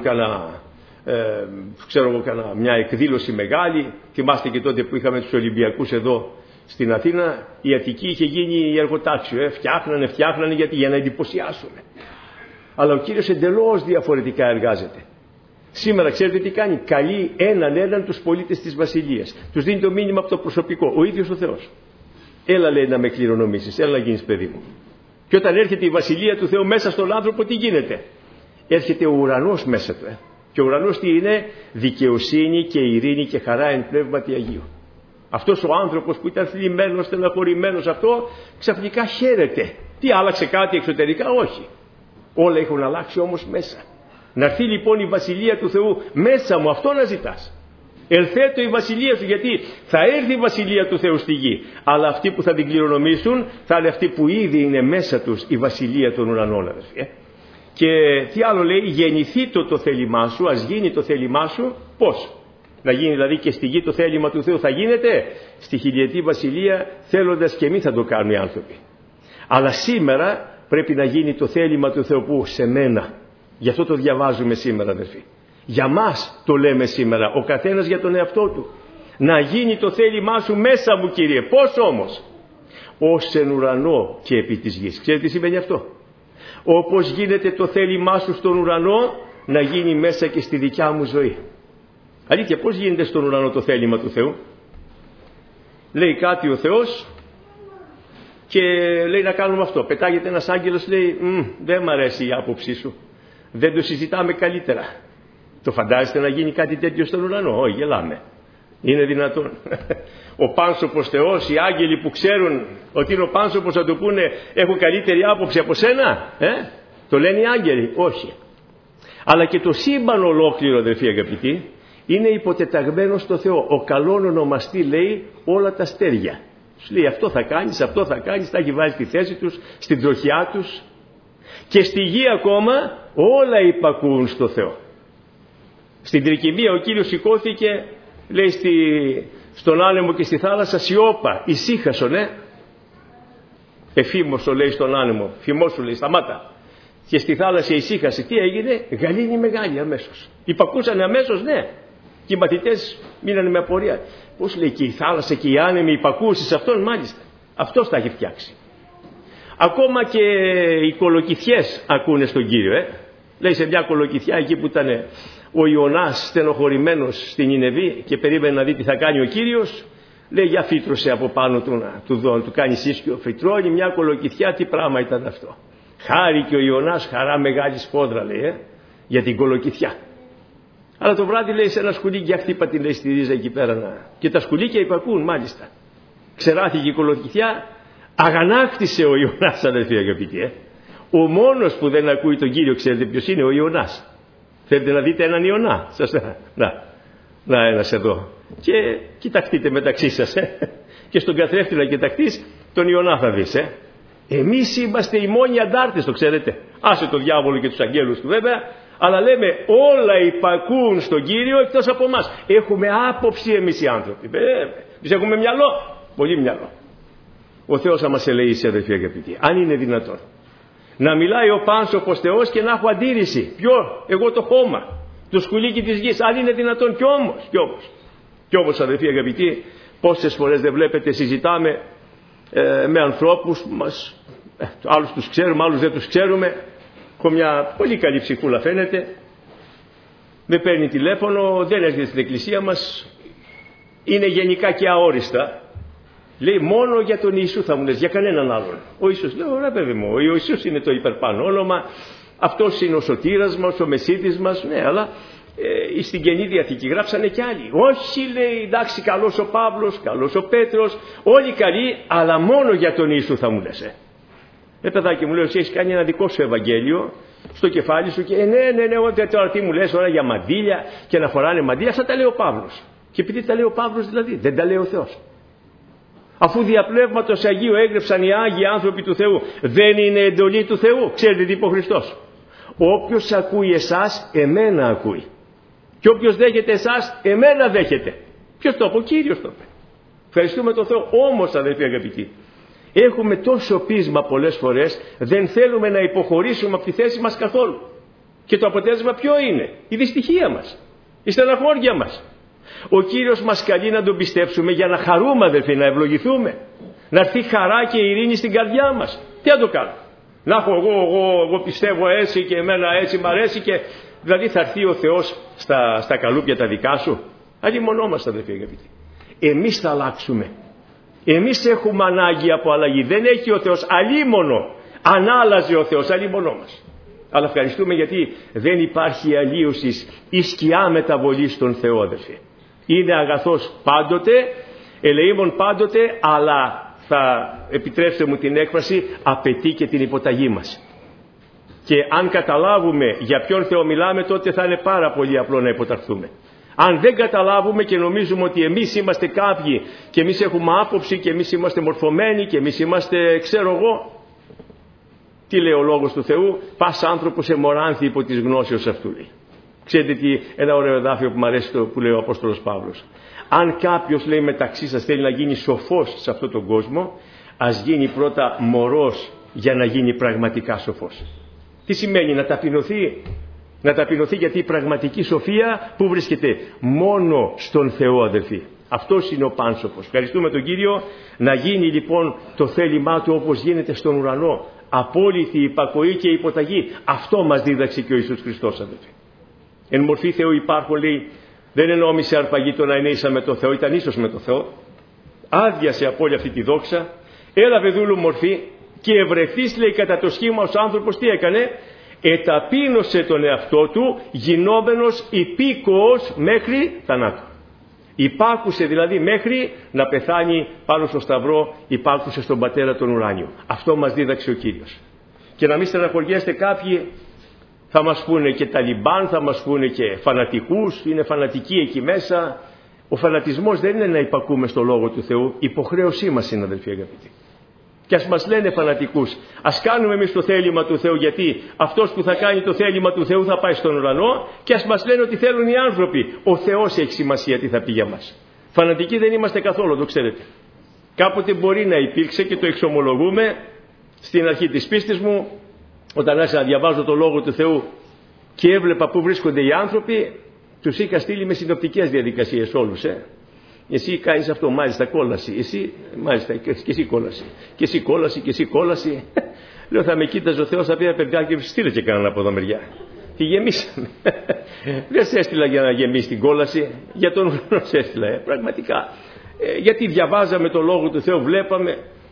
μια εκδήλωση μεγάλη, θυμάστε και τότε που είχαμε τους Ολυμπιακούς εδώ στην Αθήνα, η Αττική είχε γίνει εργοτάξιο. Φτιάχνανε για να εντυπωσιάσουμε. Αλλά ο Κύριος εντελώς διαφορετικά εργάζεται. Σήμερα ξέρετε τι κάνει? Καλεί έναν τους πολίτες της βασιλείας. Τους δίνει το μήνυμα από το προσωπικό. Ο ίδιος ο Θεός. Έλα, λέει, να με κληρονομήσεις. Έλα να γίνεις παιδί μου. Και όταν έρχεται η βασιλεία του Θεού μέσα στον άνθρωπο, τι γίνεται? Έρχεται ο ουρανός μέσα του. Και ο ουρανός τι είναι? Δικαιοσύνη και ειρήνη και χαρά εν πνεύματι Αγίου. Αυτός ο άνθρωπος που ήταν θλιμμένος, στεναχωρημένος, αυτό ξαφνικά χαίρεται. Τι άλλαξε κάτι εξωτερικά? Όχι. Όλα έχουν αλλάξει όμως μέσα. Να έρθει λοιπόν η βασιλεία του Θεού μέσα μου, αυτό να ζητάς. Ελθέτω η βασιλεία σου, γιατί θα έρθει η βασιλεία του Θεού στη γη. Αλλά αυτοί που θα την κληρονομήσουν θα είναι αυτοί που ήδη είναι μέσα τους η βασιλεία των ουρανών, αδελφοί. Και τι άλλο λέει? Γεννηθεί το θέλημά σου, ας γίνει το θέλημά σου. Πώς? Να γίνει δηλαδή και στη γη το θέλημα του Θεού? Θα γίνεται στη χιλιετή βασιλεία, θέλοντας και εμείς θα το κάνουν οι άνθρωποι. Αλλά σήμερα πρέπει να γίνει το θέλημα του Θεού που? Σε μένα. Γι' αυτό το διαβάζουμε σήμερα, αδελφοί. Για μας το λέμε σήμερα, ο καθένας για τον εαυτό του. Να γίνει το θέλημά σου μέσα μου, Κύριε. Πώς όμως? Ως εν ουρανό και επί της γης. Ξέρετε τι σημαίνει αυτό? Όπως γίνεται το θέλημά σου στον ουρανό, να γίνει μέσα και στη δικιά μου ζωή. Αλήθεια, πώς γίνεται στον ουρανό το θέλημα του Θεού? Λέει κάτι ο Θεός και λέει να κάνουμε αυτό. Πετάγεται ένας άγγελος, λέει δεν μ' αρέσει η άποψή σου. Δεν το συζητάμε καλύτερα. Το φαντάζεστε να γίνει κάτι τέτοιο στον ουρανό? Όχι, γελάμε. Είναι δυνατόν? Ο πάνσωπος Θεός, οι άγγελοι που ξέρουν ότι είναι ο πάνσωπος, θα του πούνε έχω καλύτερη άποψη από σένα? Το λένε οι άγγελοι? Όχι. Αλλά και το σύμπαν ολόκληρο, αδελφοί αγαπητοί, είναι υποτεταγμένο στο Θεό. Ο καλόν ονομαστή, λέει, όλα τα αστέρια. Σου λέει αυτό θα κάνεις, αυτό θα κάνεις, τα έχει βάλει στη θέση τους, στην τροχιά τους. Και στη γη ακόμα όλα υπακούουν στο Θεό. Στην τρικυμία ο Κύριος σηκώθηκε, λέει, στον άνεμο και στη θάλασσα, σιώπα, ησύχασον, εφήμωσο, λέει, στον άνεμο, φημώσου, λέει, σταμάτα. Και στη θάλασσα ησύχασε. Τι έγινε? Γαλήνη μεγάλη αμέσως. Υπακούσανε αμέσως, ναι. Και οι μαθητές μείνανε με απορία. Πώς, λέει, και η θάλασσα και οι άνεμοι υπακούσαν σε αυτόν? Μάλιστα. Αυτός τα έχει φτιάξει. Ακόμα και οι κολοκυθιές ακούνε στον Κύριο. Λέει σε μια κολοκυθιά εκεί που ήταν ο Ιωνάς στενοχωρημένος στην Νινεβή και περίμενε να δει τι θα κάνει ο Κύριος, λέει για φύτρωσε από πάνω του να του κάνει σύσκιο. Φυτρώνει μια κολοκυθιά. Τι πράγμα ήταν αυτό? Χάρη και ο Ιωνάς, χαρά μεγάλη σπόδρα, λέει, για την κολοκυθιά. Αλλά το βράδυ λέει σε ένα σκουλίκι, για χτύπα την λέει στη ρίζα εκεί πέρα. Και τα σκουλίκια υπακούν μάλιστα. Ξεράθηκε η κολοκυθιά, αγανάκτησε ο Ιωνάς, αδελφοί αγαπητοί. Ο μόνος που δεν ακούει τον Κύριο, ξέρετε ποιος είναι? Ο Ιωνάς. Θέλετε να δείτε έναν Ιωνά? Να ένας εδώ. Και κοιταχτείτε μεταξύ σας. Και στον καθρέφτη να κοιταχτείς, τον Ιωνά θα δεις. Εμείς είμαστε οι μόνοι αντάρτες, το ξέρετε. Άσε το διάβολο και τους αγγέλους του βέβαια. Αλλά λέμε όλα υπακούν στον Κύριο εκτός από εμάς. Έχουμε άποψη εμείς οι άνθρωποι. Εμείς έχουμε μυαλό. Πολύ μυαλό. Ο Θεός θα μας ελεήσει, αδελφοί αγαπητοί. Αν είναι δυνατόν. Να μιλάει ο πάνσοπος Θεός και να έχω αντίρρηση. Ποιο? Εγώ το χώμα. Το σκουλίκι της γης. Αν είναι δυνατόν. Κι όμως αδελφοί αγαπητοί, πόσες φορές δεν βλέπετε συζητάμε με ανθρώπους μας. Άλλους τους ξέρουμε, άλλους δεν τους ξέρουμε. Έχω μια πολύ καλή ψυχούλα φαίνεται. Με παίρνει τηλέφωνο, δεν έρχεται στην εκκλησία μας. Είναι γενικά και αόριστα. Λέει μόνο για τον Ιησού θα μου λες, για κανέναν άλλον. Ο Ιησούς, λέω ωραία παιδί μου, ο Ιησούς είναι το υπερπάνω όνομα, αυτός είναι ο σωτήρας μας, ο μεσίτης μας, ναι, αλλά στην Καινή Διαθήκη γράψανε κι άλλοι. Όχι, λέει, εντάξει, καλός ο Παύλος, καλός ο Πέτρος, όλοι καλοί, αλλά μόνο για τον Ιησού θα μου λες. Παιδάκι μου, λέω, εσύ έχεις κάνει ένα δικό σου Ευαγγέλιο στο κεφάλι σου και ναι, τώρα τι μου λες τώρα για μαντήλια και να φοράνε μαντήλια, αυτά τα λέει ο Παύλος. Και επειδή τα λέει ο Παύλος δηλαδή, δεν τα λέει ο Θεός. Αφού διαπνεύματος Αγίου έγρεψαν οι Άγιοι άνθρωποι του Θεού, δεν είναι εντολή του Θεού? Ξέρετε τι είπε ο Χριστός? Όποιος ακούει εσάς, εμένα ακούει. Και όποιος δέχεται εσάς, εμένα δέχεται. Ποιος το είπε? Ο Κύριος το είπε. Ευχαριστούμε τον Θεό. Όμως, αδελφοί αγαπητοί, έχουμε τόσο πείσμα πολλές φορές, δεν θέλουμε να υποχωρήσουμε από τη θέση μας καθόλου. Και το αποτέλεσμα ποιο είναι? Η δυστυχία μας, η στεναχώρια μας. Ο Κύριος μας καλεί να τον πιστέψουμε για να χαρούμε, αδελφοί, να ευλογηθούμε. Να έρθει χαρά και ειρήνη στην καρδιά μας. Τι να το κάνω? Να έχω εγώ πιστεύω έτσι και εμένα έτσι μ' αρέσει και δηλαδή θα έρθει ο Θεός στα καλούπια τα δικά σου? Αλλημονόμαστε, αδελφοί αγαπητοί. Εμείς θα αλλάξουμε. Εμείς έχουμε ανάγκη από αλλαγή. Δεν έχει ο Θεός, αλλήμονο. Αν άλλαζε ο Θεός, αλλήμονό μας. Αλλά ευχαριστούμε γιατί δεν υπάρχει αλλίωση ή σκιά μεταβολή στον Θεό, αδελφοί. Είναι αγαθός πάντοτε, ελεήμων πάντοτε, αλλά θα επιτρέψτε μου την έκφραση, απαιτεί και την υποταγή μας. Και αν καταλάβουμε για ποιον Θεό μιλάμε, τότε θα είναι πάρα πολύ απλό να υποταχθούμε. Αν δεν καταλάβουμε και νομίζουμε ότι εμείς είμαστε κάποιοι και εμείς έχουμε άποψη και εμείς είμαστε μορφωμένοι και εμείς είμαστε ξέρω εγώ, τι λέει ο λόγος του Θεού? Πας άνθρωπος εμοράνθη υπό της γνώσεως αυτού, λέει. Ξέρετε τι, ένα ωραίο εδάφιο που μου αρέσει που λέει ο Απόστολος Παύλος. Αν κάποιος, λέει, μεταξύ σας θέλει να γίνει σοφός σε αυτόν τον κόσμο, ας γίνει πρώτα μωρός για να γίνει πραγματικά σοφός. Τι σημαίνει? Να ταπεινωθεί. Να ταπεινωθεί, γιατί η πραγματική σοφία που βρίσκεται? Μόνο στον Θεό, αδελφοί. Αυτός είναι ο πάνσοπος. Ευχαριστούμε τον Κύριο. Να γίνει λοιπόν το θέλημά του όπως γίνεται στον ουρανό. Απόλυτη υπακοή και υποταγή. Αυτό μας δίδαξε και ο Ιησούς Χριστός, αδελφοί. Εν μορφή Θεού υπάρχουν, λέει, δεν ενόμισε αρπαγή το να είναι ίσα με το Θεό, ήταν ίσος με το Θεό. Άδειασε από όλη αυτή τη δόξα, έλαβε δούλου μορφή και ευρεθείς, λέει, κατά το σχήμα ως άνθρωπος τι έκανε? Εταπείνωσε τον εαυτό του, γινόμενος υπήκοος μέχρι θανάτου. Υπάκουσε δηλαδή μέχρι να πεθάνει πάνω στο σταυρό, υπάκουσε στον Πατέρα τον ουράνιο. Αυτό μας δίδαξε ο Κύριος. Και να μην στεναχωριέστε κάποιοι, θα μας πούνε και Ταλιμπάν, θα μας πούνε και φανατικούς, είναι φανατικοί εκεί μέσα. Ο φανατισμός δεν είναι να υπακούμε στο Λόγο του Θεού, υποχρέωσή μας είναι, αδελφοί αγαπητοί. Και ας μας λένε φανατικούς, ας κάνουμε εμείς το θέλημα του Θεού, γιατί αυτός που θα κάνει το θέλημα του Θεού θα πάει στον ουρανό, και ας μας λένε ότι θέλουν οι άνθρωποι. Ο Θεός έχει σημασία τι θα πει για μας. Φανατικοί δεν είμαστε καθόλου, το ξέρετε. Κάποτε μπορεί να υπήρξε και το εξομολογούμε στην αρχή της πίστης μου, όταν άρχισα να διαβάζω το Λόγο του Θεού και έβλεπα πού βρίσκονται οι άνθρωποι, τους είχα στείλει με συνοπτικές διαδικασίες όλους. Εσύ κάνεις αυτό, μάλιστα κόλαση. Εσύ, μάλιστα, και εσύ κόλαση. Και εσύ κόλαση, και εσύ κόλαση. Λέω, θα με κοίταζε ο Θεός, θα πει παιδιά και στείλε και κανένα από εδώ μεριά. Και γεμίσαμε. Δεν σε έστειλα για να γεμίσει την κόλαση, για τον ουρανό σε έστειλα, πραγματικά. Γιατί διαβάζαμε το Λόγο του Θεού, βλέπαμε.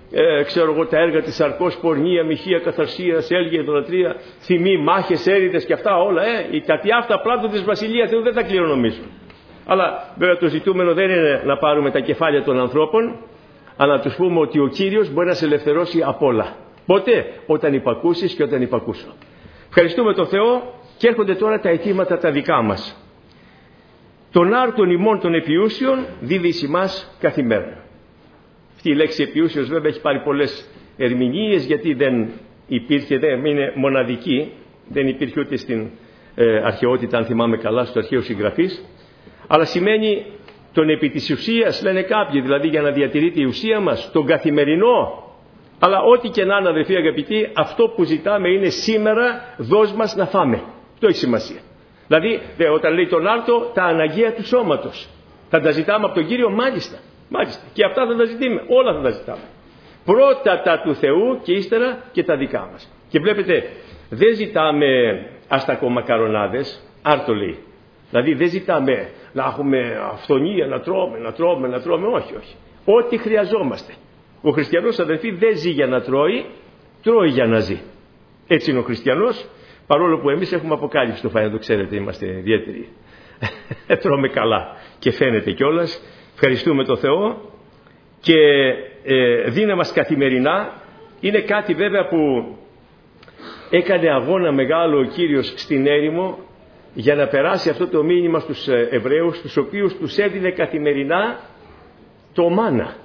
ξέρω εγώ, τα έργα της Σαρκός, πορνεία, μοιχεία, καθαρσία, έλγεια, ιδωλατρία, θυμή, μάχες, έρηδες και αυτά όλα, κάτι αυτά πλάτων της Βασιλείας Θεού δεν θα κληρονομήσουν. Αλλά βέβαια το ζητούμενο δεν είναι να πάρουμε τα κεφάλια των ανθρώπων, αλλά να τους πούμε ότι ο Κύριος μπορεί να σε ελευθερώσει από όλα. Πότε? Όταν υπακούσεις και όταν υπακούσω. Ευχαριστούμε τον Θεό και έρχονται τώρα τα αιτήματα τα δικά μας. Τον άρτον ημών των επιούσιων δίδει εις ημάς καθημέρνα. Αυτή η λέξη επιούσιος βέβαια έχει πάρει πολλές ερμηνείες, γιατί δεν υπήρχε, δεν είναι μοναδική, δεν υπήρχε ούτε στην αρχαιότητα, αν θυμάμαι καλά, στους αρχαίους συγγραφείς, αλλά σημαίνει τον επί της ουσίας, λένε κάποιοι, δηλαδή για να διατηρείται η ουσία μας, τον καθημερινό. Αλλά ό,τι και να είναι, αδελφοί αγαπητοί, αυτό που ζητάμε είναι σήμερα δώσ' μας να φάμε. Αυτό έχει σημασία. Δηλαδή όταν λέει τον άρτο, τα αναγκαία του σώματος. Θα τα ζητάμε από τον Κύριο, μάλιστα. Και αυτά θα τα ζητάμε, όλα θα τα ζητάμε. Πρώτα τα του Θεού και ύστερα και τα δικά μας. Και βλέπετε, δεν ζητάμε αστακομακαρονάδες, άρτο λέει. Δηλαδή δεν ζητάμε να έχουμε αυθονία, να τρώμε, όχι. Ό,τι χρειαζόμαστε. Ο χριστιανός, αδελφοί, δεν ζει για να τρώει, τρώει για να ζει. Έτσι είναι ο χριστιανός, παρόλο που εμείς έχουμε αποκάλυψη το φαΐ, το ξέρετε, είμαστε ιδιαίτεροι. Τρώμε καλά και φαίνεται κιόλας. Ευχαριστούμε τον Θεό και δίνε μας καθημερινά. Είναι κάτι βέβαια που έκανε αγώνα μεγάλο ο Κύριος στην έρημο για να περάσει αυτό το μήνυμα στους Εβραίους, τους οποίους τους έδινε καθημερινά το μάνα.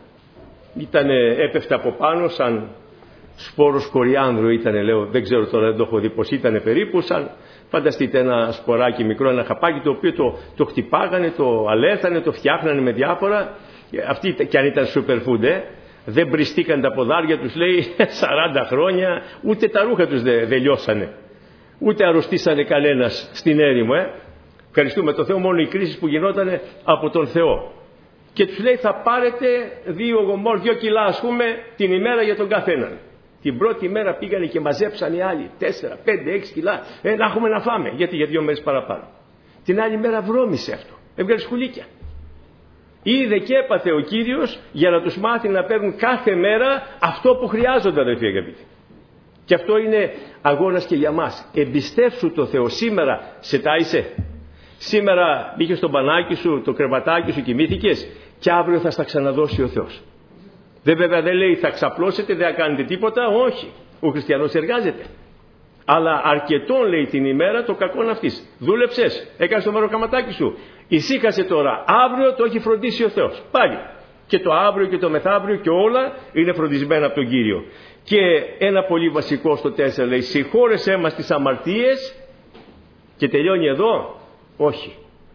Έπεφτε από πάνω σαν σπόρος κοριάνδρου, λέω, δεν ξέρω τώρα, δεν το έχω δει πως ήταν περίπου, σαν φανταστείτε ένα σποράκι μικρό, ένα χαπάκι, το οποίο το χτυπάγανε, το αλέθανε, το φτιάχνανε με διάφορα. Αυτοί κι αν ήταν superfood, δεν μπριστήκαν τα ποδάρια τους, λέει, 40 χρόνια, ούτε τα ρούχα τους δεν λιώσανε, ούτε αρρωστήσανε κανένας στην έρημο. Ευχαριστούμε τον Θεό, μόνο οι κρίσεις που γινότανε από τον Θεό. Και τους λέει, θα πάρετε 2 κιλά, ας πούμε, την ημέρα για τον καθέναν. Την πρώτη μέρα πήγανε και μαζέψαν οι άλλοι 4, 5, 6 κιλά, να έχουμε να φάμε, γιατί για 2 μέρες παραπάνω. Την άλλη μέρα βρώμησε αυτό, έβγαλε σκουλίκια. Είδε και έπαθε ο Κύριος για να τους μάθει να παίρνουν κάθε μέρα αυτό που χρειάζονται, αδελφοί αγαπητοί. Και αυτό είναι αγώνας και για μας. Εμπιστεύσου το Θεό. Σήμερα σε τάισε. Σήμερα μπήκε στο μπανάκι σου, το κρεβατάκι σου, κοιμήθηκες, και αύριο θα στα ξαναδώσει ο Θεός. Βέβαια δεν λέει θα ξαπλώσετε, δεν θα κάνετε τίποτα, όχι. Ο χριστιανός εργάζεται. Αλλά αρκετόν, λέει, την ημέρα το κακόν αυτής. Δούλεψες, έκανες το μεροκαματάκι σου. Ησύχασε τώρα, αύριο το έχει φροντίσει ο Θεός. Πάλι. Και το αύριο και το μεθαύριο και όλα είναι φροντισμένα από τον Κύριο. Και ένα πολύ βασικό στο 4 λέει, συγχώρεσέ μας τις αμαρτίες, και τελειώνει εδώ. Όχι.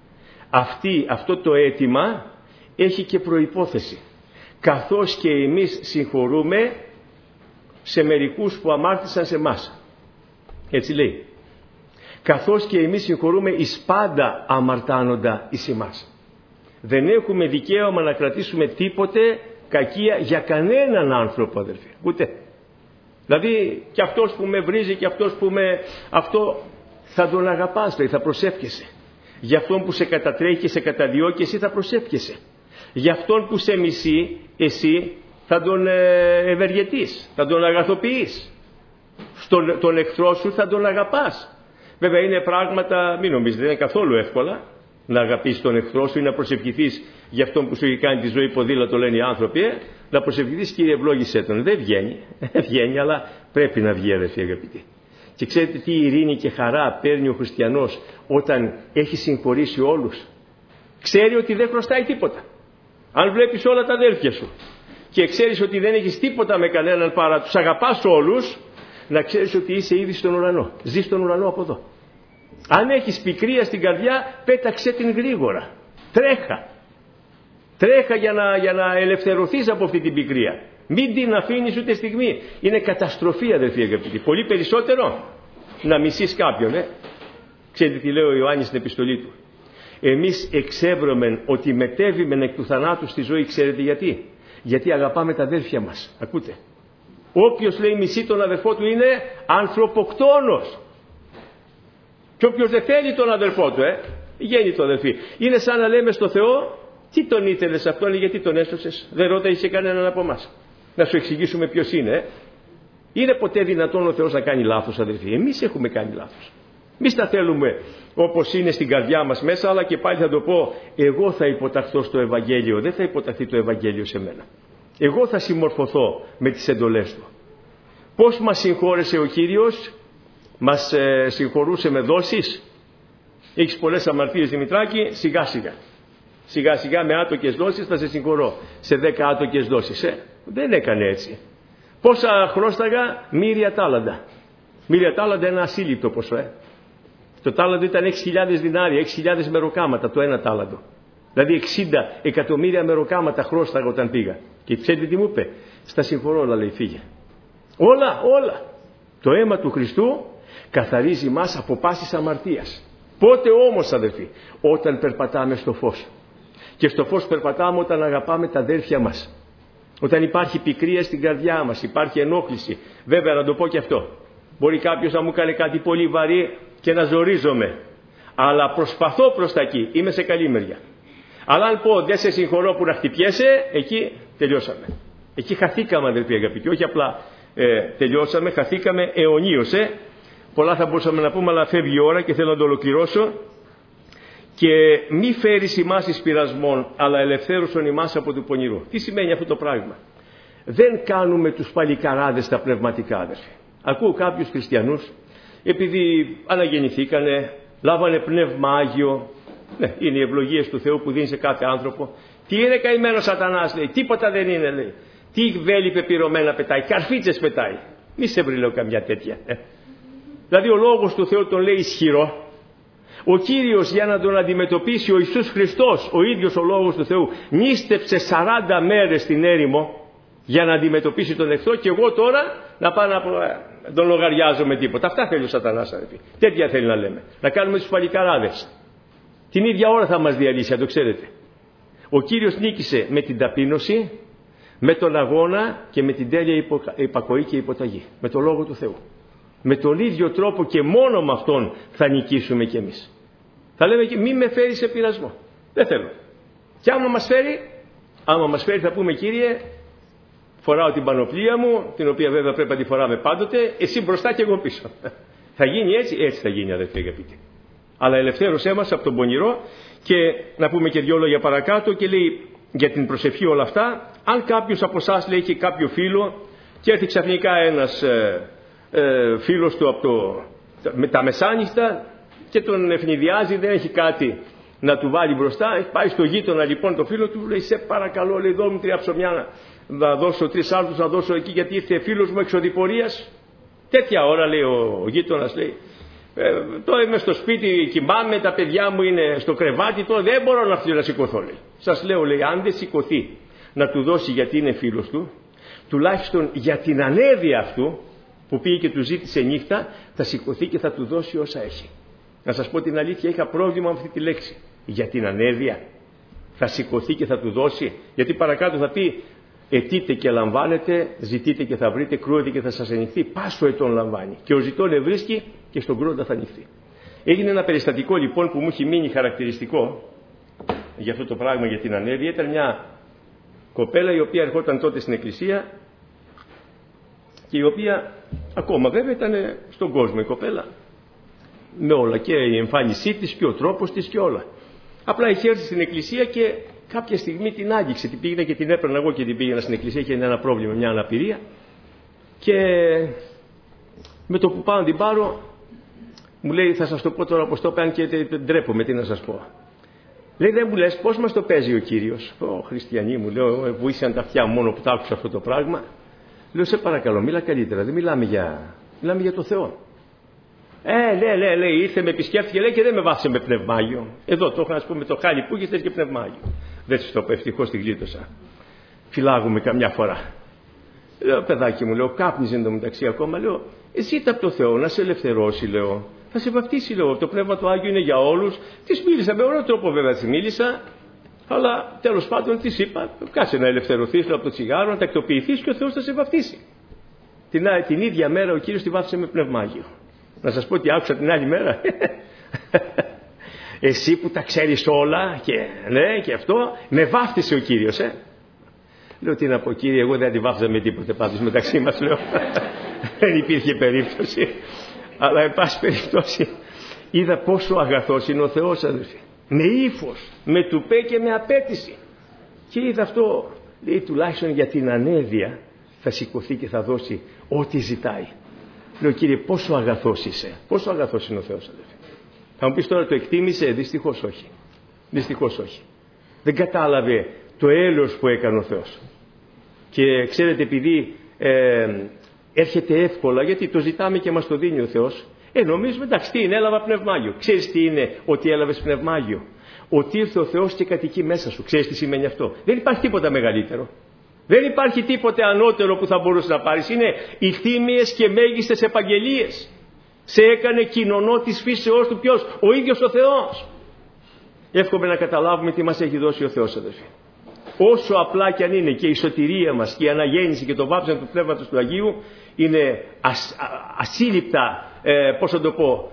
Αυτό το αίτημα έχει και προϋπόθεση. Καθώς και εμείς συγχωρούμε σε μερικούς που αμάρτησαν σε εμάς. Έτσι λέει. Καθώς και εμείς συγχωρούμε εις πάντα αμαρτάνοντα εις εμάς. Δεν έχουμε δικαίωμα να κρατήσουμε τίποτε κακία για κανέναν άνθρωπο, αδελφοί. Ούτε. Δηλαδή και αυτός που με βρίζει και αυτός που αυτό θα τον αγαπάς, λέει, θα προσεύχεσαι. Για αυτόν που σε κατατρέχει και σε καταδιώκει, εσύ θα προσεύχεσαι. Για αυτόν που σε μισεί, εσύ θα τον ευεργετείς, θα τον αγαθοποιείς. Τον εχθρό σου θα τον αγαπάς. Βέβαια είναι πράγματα, μην νομίζετε, δεν είναι καθόλου εύκολα να αγαπήσεις τον εχθρό σου ή να προσευχηθείς για αυτόν που σου έχει κάνει τη ζωή ποδήλατο, λένε οι άνθρωποι. Να προσευχηθείς, Κύριε, ευλόγησέ τον. Δεν βγαίνει, αλλά πρέπει να βγει, αδελφοί αγαπητοί. Και ξέρετε τι ειρήνη και χαρά παίρνει ο χριστιανός όταν έχει συγχωρήσει όλους. Ξέρει ότι δεν χρωστάει τίποτα. Αν βλέπεις όλα τα αδέλφια σου και ξέρεις ότι δεν έχεις τίποτα με κανέναν παρά τους αγαπάς όλους, να ξέρεις ότι είσαι ήδη στον ουρανό. Ζεις στον ουρανό από εδώ. Αν έχεις πικρία στην καρδιά, πέταξε την γρήγορα. Τρέχα για να ελευθερωθείς από αυτή την πικρία. Μην την αφήνεις ούτε στιγμή. Είναι καταστροφή, αδελφοί αγαπητοί. Πολύ περισσότερο να μισείς κάποιον. Ξέρετε τι λέει ο Ιωάννης στην επιστολή του. Εμείς εξεύρωμεν ότι μετέβημεν εκ του θανάτου στη ζωή. Ξέρετε γιατί? Γιατί αγαπάμε τα αδέλφια μας. Ακούτε. Όποιος λέει μισεί τον αδελφό του είναι ανθρωποκτόνος. Και όποιος δεν θέλει τον αδελφό του, γέννητο αδελφή. Είναι σαν να λέμε στο Θεό, τι τον ήθελες αυτόν, γιατί τον έσωσες? Δεν ρώταγε κανέναν από εμάς. Να σου εξηγήσουμε ποιος είναι. Είναι ποτέ δυνατόν ο Θεός να κάνει λάθος, αδελφοί? Εμείς έχουμε κάνει λάθος. Εμείς τα θέλουμε όπως είναι στην καρδιά μας μέσα, αλλά και πάλι θα το πω, εγώ θα υποταχθώ στο Ευαγγέλιο, δεν θα υποταχθεί το Ευαγγέλιο σε μένα. Εγώ θα συμμορφωθώ με τις εντολές του. Πώς μας συγχώρεσε ο Κύριος? Μας συγχωρούσε με δόσεις. Έχεις πολλές αμαρτίες, Δημητράκη, σιγά σιγά. Σιγά σιγά με άτοκες δόσεις θα σε συγχωρώ. Σε 10 άτοκες δόσεις. Δεν έκανε έτσι. Πόσα χρώσταγα? 1.000 τάλαντα. 1.000 τάλαντα ένα ασύλληπτο ποσό. Το τάλαντο ήταν 6.000 δινάρια, 6.000 μεροκάματα το ένα τάλαντο. Δηλαδή 60 εκατομμύρια μεροκάματα χρώσταγα όταν πήγα. Και ξέρετε τι μου είπε? Στα συγχωρώ όλα, λέει, φύγε. Όλα. Το αίμα του Χριστού καθαρίζει μας από πάσης αμαρτίας. Πότε όμως, αδελφοί? Όταν περπατάμε στο φως. Και στο φως περπατάμε όταν αγαπάμε τα αδέρφια μας. Όταν υπάρχει πικρία στην καρδιά μας, υπάρχει ενόχληση. Βέβαια, να το πω και αυτό. Μπορεί κάποιος να μου κάνει κάτι πολύ βαρύ και να ζορίζομαι. Αλλά προσπαθώ προς τα εκεί. Είμαι σε καλή μεριά. Αλλά αν πω δεν σε συγχωρώ που να χτυπιέσαι, εκεί τελειώσαμε. Εκεί χαθήκαμε, αδελφοί αγαπητοί. Όχι απλά τελειώσαμε, χαθήκαμε αιωνίως. Πολλά θα μπορούσαμε να πούμε, αλλά φεύγει η ώρα και θέλω να το ολοκληρώσω. Και μη φέρεις ημάς εις πειρασμόν, αλλά ελευθέρωσον ημάς από του πονηρού. Τι σημαίνει αυτό το πράγμα? Δεν κάνουμε τους παλικαράδες τα πνευματικά, αδελφοί. Ακούω κάποιους χριστιανούς, επειδή αναγεννηθήκανε, λάβανε πνεύμα Άγιο. Ναι, είναι οι ευλογίες του Θεού που δίνει σε κάθε άνθρωπο. Τι είναι καημένος Σατανάς, λέει? Τίποτα δεν είναι, λέει. Τι βέλη πεπυρωμένα πετάει, καρφίτσες πετάει. Μη σε βρει, λέω, καμιά τέτοια. Δηλαδή ο λόγος του Θεού τον λέει ισχυρό. Ο Κύριος, για να τον αντιμετωπίσει, ο Ιησούς Χριστός, ο ίδιος ο λόγος του Θεού, νίστεψε 40 μέρες στην έρημο για να αντιμετωπίσει τον εχθρό, και εγώ τώρα να πάω να τον λογαριάζω με τίποτα. Αυτά θέλει ο Σατανάς, αδελφοί. Τέτοια θέλει να λέμε. Να κάνουμε τους παλικαράδες. Την ίδια ώρα θα μας διαλύσει, αν το ξέρετε. Ο Κύριος νίκησε με την ταπείνωση, με τον αγώνα και με την τέλεια υπακοή και υποταγή. Με τον Λόγο του Θεού. Με τον ίδιο τρόπο και μόνο με αυτόν θα νικήσουμε κι εμείς. Θα λέμε και μη με φέρει σε πειρασμό. Δεν θέλω. Και άμα μας φέρει θα πούμε, Κύριε, φοράω την πανοπλία μου, την οποία βέβαια πρέπει να τη φοράμε πάντοτε, εσύ μπροστά και εγώ πίσω. Θα γίνει έτσι? Έτσι θα γίνει, αδελφοί αγαπητοί. Αλλά ελευθέρωσέ μας από τον πονηρό. Και να πούμε και δυο λόγια παρακάτω, και λέει για την προσευχή όλα αυτά. Αν κάποιος από εσάς, λέει, έχει κάποιο φίλο και έρθει ξαφνικά ένας φίλος του με τα μεσάνυχτα και τον ευνηδιάζει, δεν έχει κάτι να του βάλει μπροστά, πάει στο γείτονα λοιπόν το φίλο του, λέει, σε παρακαλώ, λέει, δώ μου 3 ψωμιά να δώσω, 3 άλλους να δώσω εκεί, γιατί ήρθε φίλος μου εξωδιπορίας. Τέτοια ώρα, λέει ο γείτονας, λέει, τώρα είμαι στο σπίτι, κοιμάμαι, τα παιδιά μου είναι στο κρεβάτι, τώρα δεν μπορώ να σηκωθώ, λέει. Σας λέω, λέει, αν δεν σηκωθεί να του δώσει γιατί είναι φίλος του, τουλάχιστον για την ανέδεια αυτού που πήγε και του ζήτησε νύχτα, θα σηκωθεί και θα του δώσει όσα έχει. Να σας πω την αλήθεια, είχα πρόβλημα με αυτή τη λέξη. Για την ανέδεια θα σηκωθεί και θα του δώσει, γιατί παρακάτω θα πει, αιτείτε και λαμβάνετε, ζητείτε και θα βρείτε, κρούετε και θα σας ανοιχθεί. Πάσο ετών λαμβάνει. Και ο ζητών βρίσκει και στον κρούοντα θα ανοιχθεί. Έγινε ένα περιστατικό λοιπόν που μου έχει μείνει χαρακτηριστικό για αυτό το πράγμα, για την ανέδεια. Ήταν μια κοπέλα η οποία ερχόταν τότε στην εκκλησία και η οποία ακόμα βέβαια ήταν στον κόσμο η κοπέλα, με όλα, και η εμφάνισή της και ο τρόπος της και όλα. Απλά είχε έρθει στην εκκλησία και κάποια στιγμή την άγγιξε, την πήγαινα και την έπαιρνα εγώ και την πήγαινα στην εκκλησία, είχε ένα πρόβλημα, μια αναπηρία, και με το που πάω να την πάρω μου λέει, θα σας το πω τώρα πως το είπε, αν και ντρέπομαι, τι να σας πω. Λέει, δεν μου λες πώς μας το παίζει ο Κύριος? Χριστιανοί, μου λέω, βοήθησαν τα αυτιά μόνο που τα άκουσα αυτό το πράγμα. Λέω, σε παρακαλώ, μίλα καλύτερα, δεν μιλάμε για το Θεό. Λέει, ήρθε, με επισκέφθηκε, λέει, και δεν με βάφησε με πνεύμα Άγιο. Εδώ το έχω να σου πω, με το χάλι που έχεις και πνεύμα Άγιο. Δεν σου το πω, ευτυχώς την γλίτωσα. Φυλάγουμε καμιά φορά. Λέω, παιδάκι μου, λέω, κάπνιζε εντωμεταξύ ακόμα, λέω, ζήτα από το Θεό να σε ελευθερώσει, λέω. Θα σε βαφτίσει, λέω, το πνεύμα του Άγιο είναι για όλους. Της μίλησα με ωραίο τρόπο, βέβαια της μίλησα, αλλά τέλος πάντων της είπα, κάτσε να ελευθερωθείς από το τσιγάρο, να τακτοποιηθείς και ο Θεός θα σε βαφτίσει. Την ίδια μέρα ο Κύριος τη βάφτισε με πνεύμα Άγιο. Να σας πω τι άκουσα την άλλη μέρα. Εσύ που τα ξέρεις όλα και, ναι, και αυτό, με βάφτισε ο Κύριος. Λέω τι να πω κύριε, εγώ δεν αντιβάφζα τίποτε πάντως μεταξύ μας, λέω. Δεν υπήρχε περίπτωση. Αλλά εν πάση περιπτώσει είδα πόσο αγαθός είναι ο Θεός, αδελφοί. Με ύφος, με τουπέ και με απέτηση. Και είδα αυτό, λέει, τουλάχιστον για την ανέδεια θα σηκωθεί και θα δώσει ό,τι ζητάει. Λέω κύριε, πόσο αγαθός είσαι, πόσο αγαθός είναι ο Θεός, αδελφοί. Θα μου πεις τώρα, το εκτίμησε? Δυστυχώς όχι. Δυστυχώς όχι. Δεν κατάλαβε το έλεος που έκανε ο Θεός. Και ξέρετε, επειδή έρχεται εύκολα, γιατί το ζητάμε και μας το δίνει ο Θεός, νομίζουμε εντάξει τι είναι, έλαβα πνευμάγιο. Ξέρεις τι είναι ότι έλαβες πνευμάγιο? Ότι ήρθε ο Θεός και κατοικεί μέσα σου. Ξέρεις τι σημαίνει αυτό? Δεν υπάρχει τίποτα μεγαλύτερο. Δεν υπάρχει τίποτε ανώτερο που θα μπορούσε να πάρεις. Είναι οι τίμιες και μέγιστες επαγγελίες. Σε έκανε κοινωνό της φύσεώς του ποιος? Ο ίδιος ο Θεός. Εύχομαι να καταλάβουμε τι μας έχει δώσει ο Θεός, αδελφοί. Όσο απλά κι αν είναι και η σωτηρία μας και η αναγέννηση και το βάπτισμα του Πνεύματος του Αγίου, είναι ασύλληπτα, πώς θα το πω,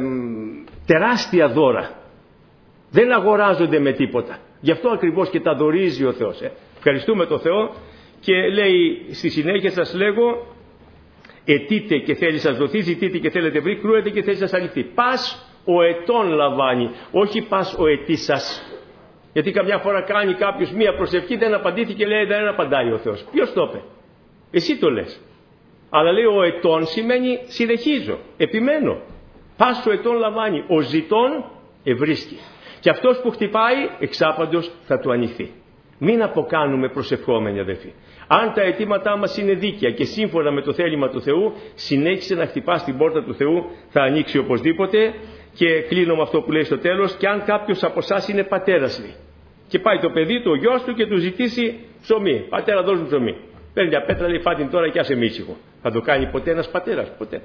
τεράστια δώρα. Δεν αγοράζονται με τίποτα. Γι' αυτό ακριβώς και τα δωρίζει ο Θεός. Ευχαριστούμε τον Θεό και λέει στη συνέχεια, σας λέγω, αιτείτε και θέλει σας δοθεί, ζητείτε και θέλετε βρει, κρούετε και θέλει σας αληφθεί. Πας ο ετών λαμβάνει, όχι πας ο ετής σας. Γιατί καμιά φορά κάνει κάποιος μία προσευχή, δεν απαντήθηκε, λέει δεν απαντάει ο Θεός. Ποιος το είπε? Εσύ το λες. Αλλά λέει ο ετών σημαίνει συνεχίζω, επιμένω. Πας ο ετών λαμβάνει, ο ζητών ευρίσκει. Και αυτός που χτυπάει εξάπαντος θα του ανοιχθεί. Μην αποκάνουμε προσευχόμενοι, αδελφοί. Αν τα αιτήματά μας είναι δίκαια και σύμφωνα με το θέλημα του Θεού, συνέχισε να χτυπάς την πόρτα του Θεού, θα ανοίξει οπωσδήποτε. Και κλείνω με αυτό που λέει στο τέλος, και αν κάποιος από εσάς είναι πατέρας, λέει, και πάει το παιδί του, ο γιος του, και του ζητήσει ψωμί, πατέρα δώσ' μου ψωμί. Παίρνει μια πέτρα, λέει φάτε την τώρα και άσε με ήσυχο. Θα το κάνει ποτέ ένας πατέρας? Ποτέ.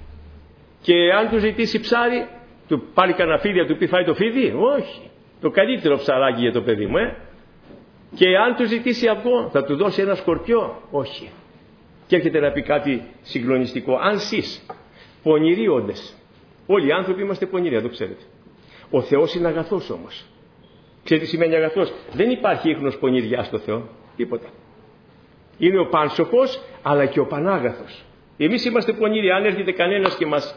Και αν του ζητήσει ψάρι, του πάρει κανένα φίδι, του πει φάει το φίδι? Όχι. Το καλύτερο ψαράκι για το παιδί μου, Και αν του ζητήσει αυγό, θα του δώσει ένα σκορπιό? Όχι. Και έρχεται να πει κάτι συγκλονιστικό. Αν σεις πονηροί όντες, όλοι οι άνθρωποι είμαστε πονηροί, δεν το ξέρετε. Ο Θεός είναι αγαθός όμως. Ξέρετε τι σημαίνει αγαθός? Δεν υπάρχει ίχνος πονηριά στο Θεό. Τίποτα. Είναι ο πάνσοφος αλλά και ο πανάγαθος. Εμείς είμαστε πονηροί. Αν έρχεται κανένας και μας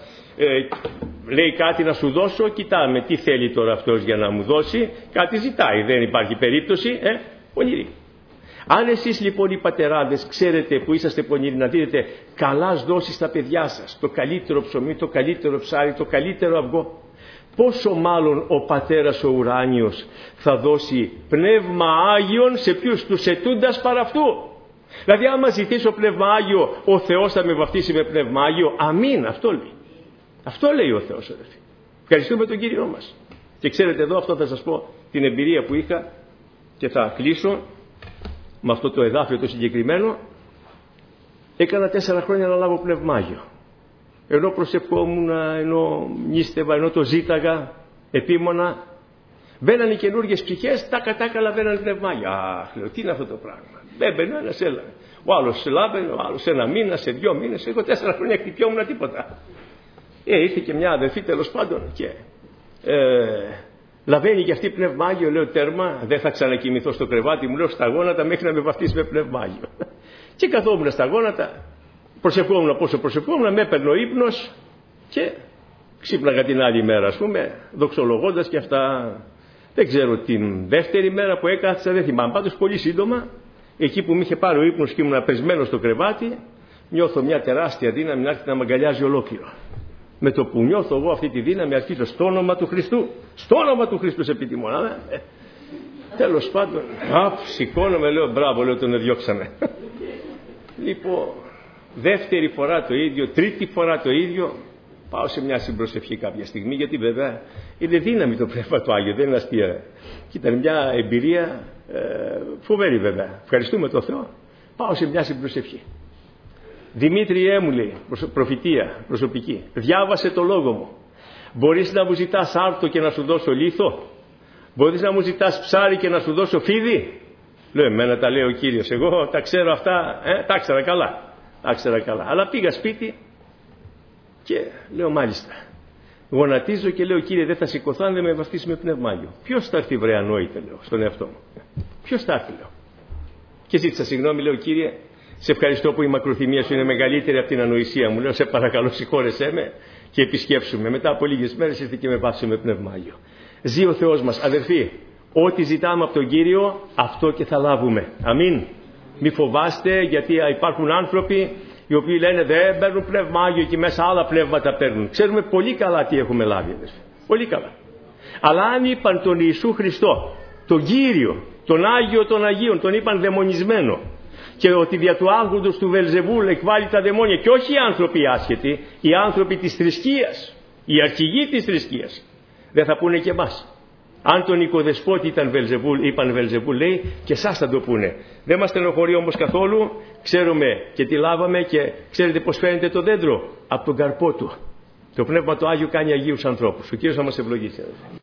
λέει κάτι να σου δώσω, κοιτάμε τι θέλει τώρα αυτός για να μου δώσει. Κάτι ζητάει. Δεν υπάρχει περίπτωση. Πονηροί. Αν εσείς λοιπόν οι πατεράδες ξέρετε που είσαστε πονηροί, να δίνετε καλάς δόσεις στα παιδιά σας, το καλύτερο ψωμί, το καλύτερο ψάρι, το καλύτερο αυγό, πόσο μάλλον ο Πατέρας ο ουράνιος θα δώσει πνεύμα Άγιον σε ποιους? Τους ετούντας παρά αυτού. Δηλαδή άμα ζητήσω πνεύμα Άγιο, ο Θεός θα με βαφτίσει με πνεύμα Άγιο. Αμήν, αυτό λέει. Αυτό λέει ο Θεός, αδελφοί. Ευχαριστούμε τον Κύριό μας. Και ξέρετε εδώ, αυτό θα σας πω την εμπειρία που είχα και θα κλείσω με αυτό το εδάφιο το συγκεκριμένο. Έκανα 4 χρόνια να λάβω πνεύμα Άγιο. Ενώ προσευχόμουν, ενώ νίστευα, ενώ το ζήταγα επίμονα, μπαίνανε καινούργιες ψυχές, τάκα λαβαίνανε πνεύμα Άγιο. Αχ, λέω, τι είναι αυτό το πράγμα? Έμπαινε ένας, έλαβε. Ο άλλος λάβαινε, ο άλλος 1 μήνα, σε 2 μήνες. Εγώ 4 χρόνια χτυπιόμουν τίποτα. Ήρθε και μια αδερφή τέλος πάντων και λαβαίνει και αυτή πνεύμα Άγιο. Λέω τέρμα, δεν θα ξανακοιμηθώ στο κρεβάτι μου, λέω στα γόνατα μέχρι να με βαφτίσει με πνεύμα Άγιο. Και καθόμουν στα γόνατα, προσευχόμουν πόσο προσευχόμουν, με έπαιρνε ο ύπνος και ξύπναγα την άλλη μέρα, ας πούμε, δοξολογώντας και αυτά. Δεν ξέρω την δεύτερη μέρα που έκαθισα, δεν θυμάμαι, πάντως πολύ σύντομα, εκεί που με είχε πάρει ο ύπνος και ήμουν πεσμένος στο κρεβάτι, νιώθω μια τεράστια δύναμη να έρθει να με αγκαλιάζει ολόκληρο. Με το που νιώθω εγώ αυτή τη δύναμη, αρχίζω στο όνομα του Χριστού. Στο όνομα του Χριστού σε επιτιμώ. Τέλος πάντων, σηκώνομαι, λέω μπράβο, λέω τον διώξαμε. Λοιπόν, δεύτερη φορά το ίδιο, τρίτη φορά το ίδιο. Πάω σε μια συμπροσευχή κάποια στιγμή, γιατί βέβαια είναι δύναμη το Πνεύμα του Άγιο, δεν είναι αστεία. Και ήταν μια εμπειρία φοβερή βέβαια. Ευχαριστούμε τον Θεό. Πάω σε μια συμπροσευχή. Δημήτριέ μου, λέει, προφητεία προσωπική, διάβασε το λόγο μου. Μπορείς να μου ζητάς άρτο και να σου δώσω λίθο? Μπορείς να μου ζητάς ψάρι και να σου δώσω φίδι? Λέω, εμένα τα λέει ο Κύριος, εγώ τα ξέρω αυτά, τα ήξερα καλά. Τα ήξερα καλά. Αλλά πήγα σπίτι και λέω, μάλιστα. Γονατίζω και λέω, Κύριε, δεν θα σηκωθώ αν δεν με βαφτίσει με πνεύμα Άγιο. Ποιος θα έρθει, βρε ανόητε, λέω στον εαυτό μου. Ποιος θα έρθει, λέω. Και ζήτησα συγγνώμη, λέω, Κύριε, σε ευχαριστώ που η μακροθυμία σου είναι μεγαλύτερη από την ανοησία μου. Λέω, σε παρακαλώ, συγχώρεσέ με και επισκέψουμε. Μετά από λίγες μέρες ήρθε και με βάφησε με Πνεύμα Άγιο. Ζει ο Θεός μας, αδερφοί. Ό,τι ζητάμε από τον Κύριο, αυτό και θα λάβουμε. Αμήν. Μη φοβάστε, γιατί υπάρχουν άνθρωποι οι οποίοι λένε δεν παίρνουν Πνεύμα Άγιο, εκεί μέσα άλλα πνεύματα παίρνουν. Ξέρουμε πολύ καλά τι έχουμε λάβει, αδερφοί. Πολύ καλά. Αλλά αν είπαν τον Ιησού Χριστό, τον Κύριο, τον Άγιο των Αγίων, τον είπαν δαιμονισμένο, και ότι δια του άρχοντος του Βελζεβούλ εκβάλλει τα δαιμόνια, και όχι οι άνθρωποι άσχετοι, οι άνθρωποι της θρησκείας, οι αρχηγοί της θρησκείας, δεν θα πούνε και εμάς? Αν τον οικοδεσπότη είπαν Βελζεβούλ, λέει, και εσάς θα το πούνε. Δεν μας στενοχωρεί όμως καθόλου, ξέρουμε και τι λάβαμε, και ξέρετε πώς φαίνεται το δέντρο? Από τον καρπό του. Το Πνεύμα το Άγιο κάνει αγίους ανθρώπους. Ο Κύριος θα μας ευλογήσει.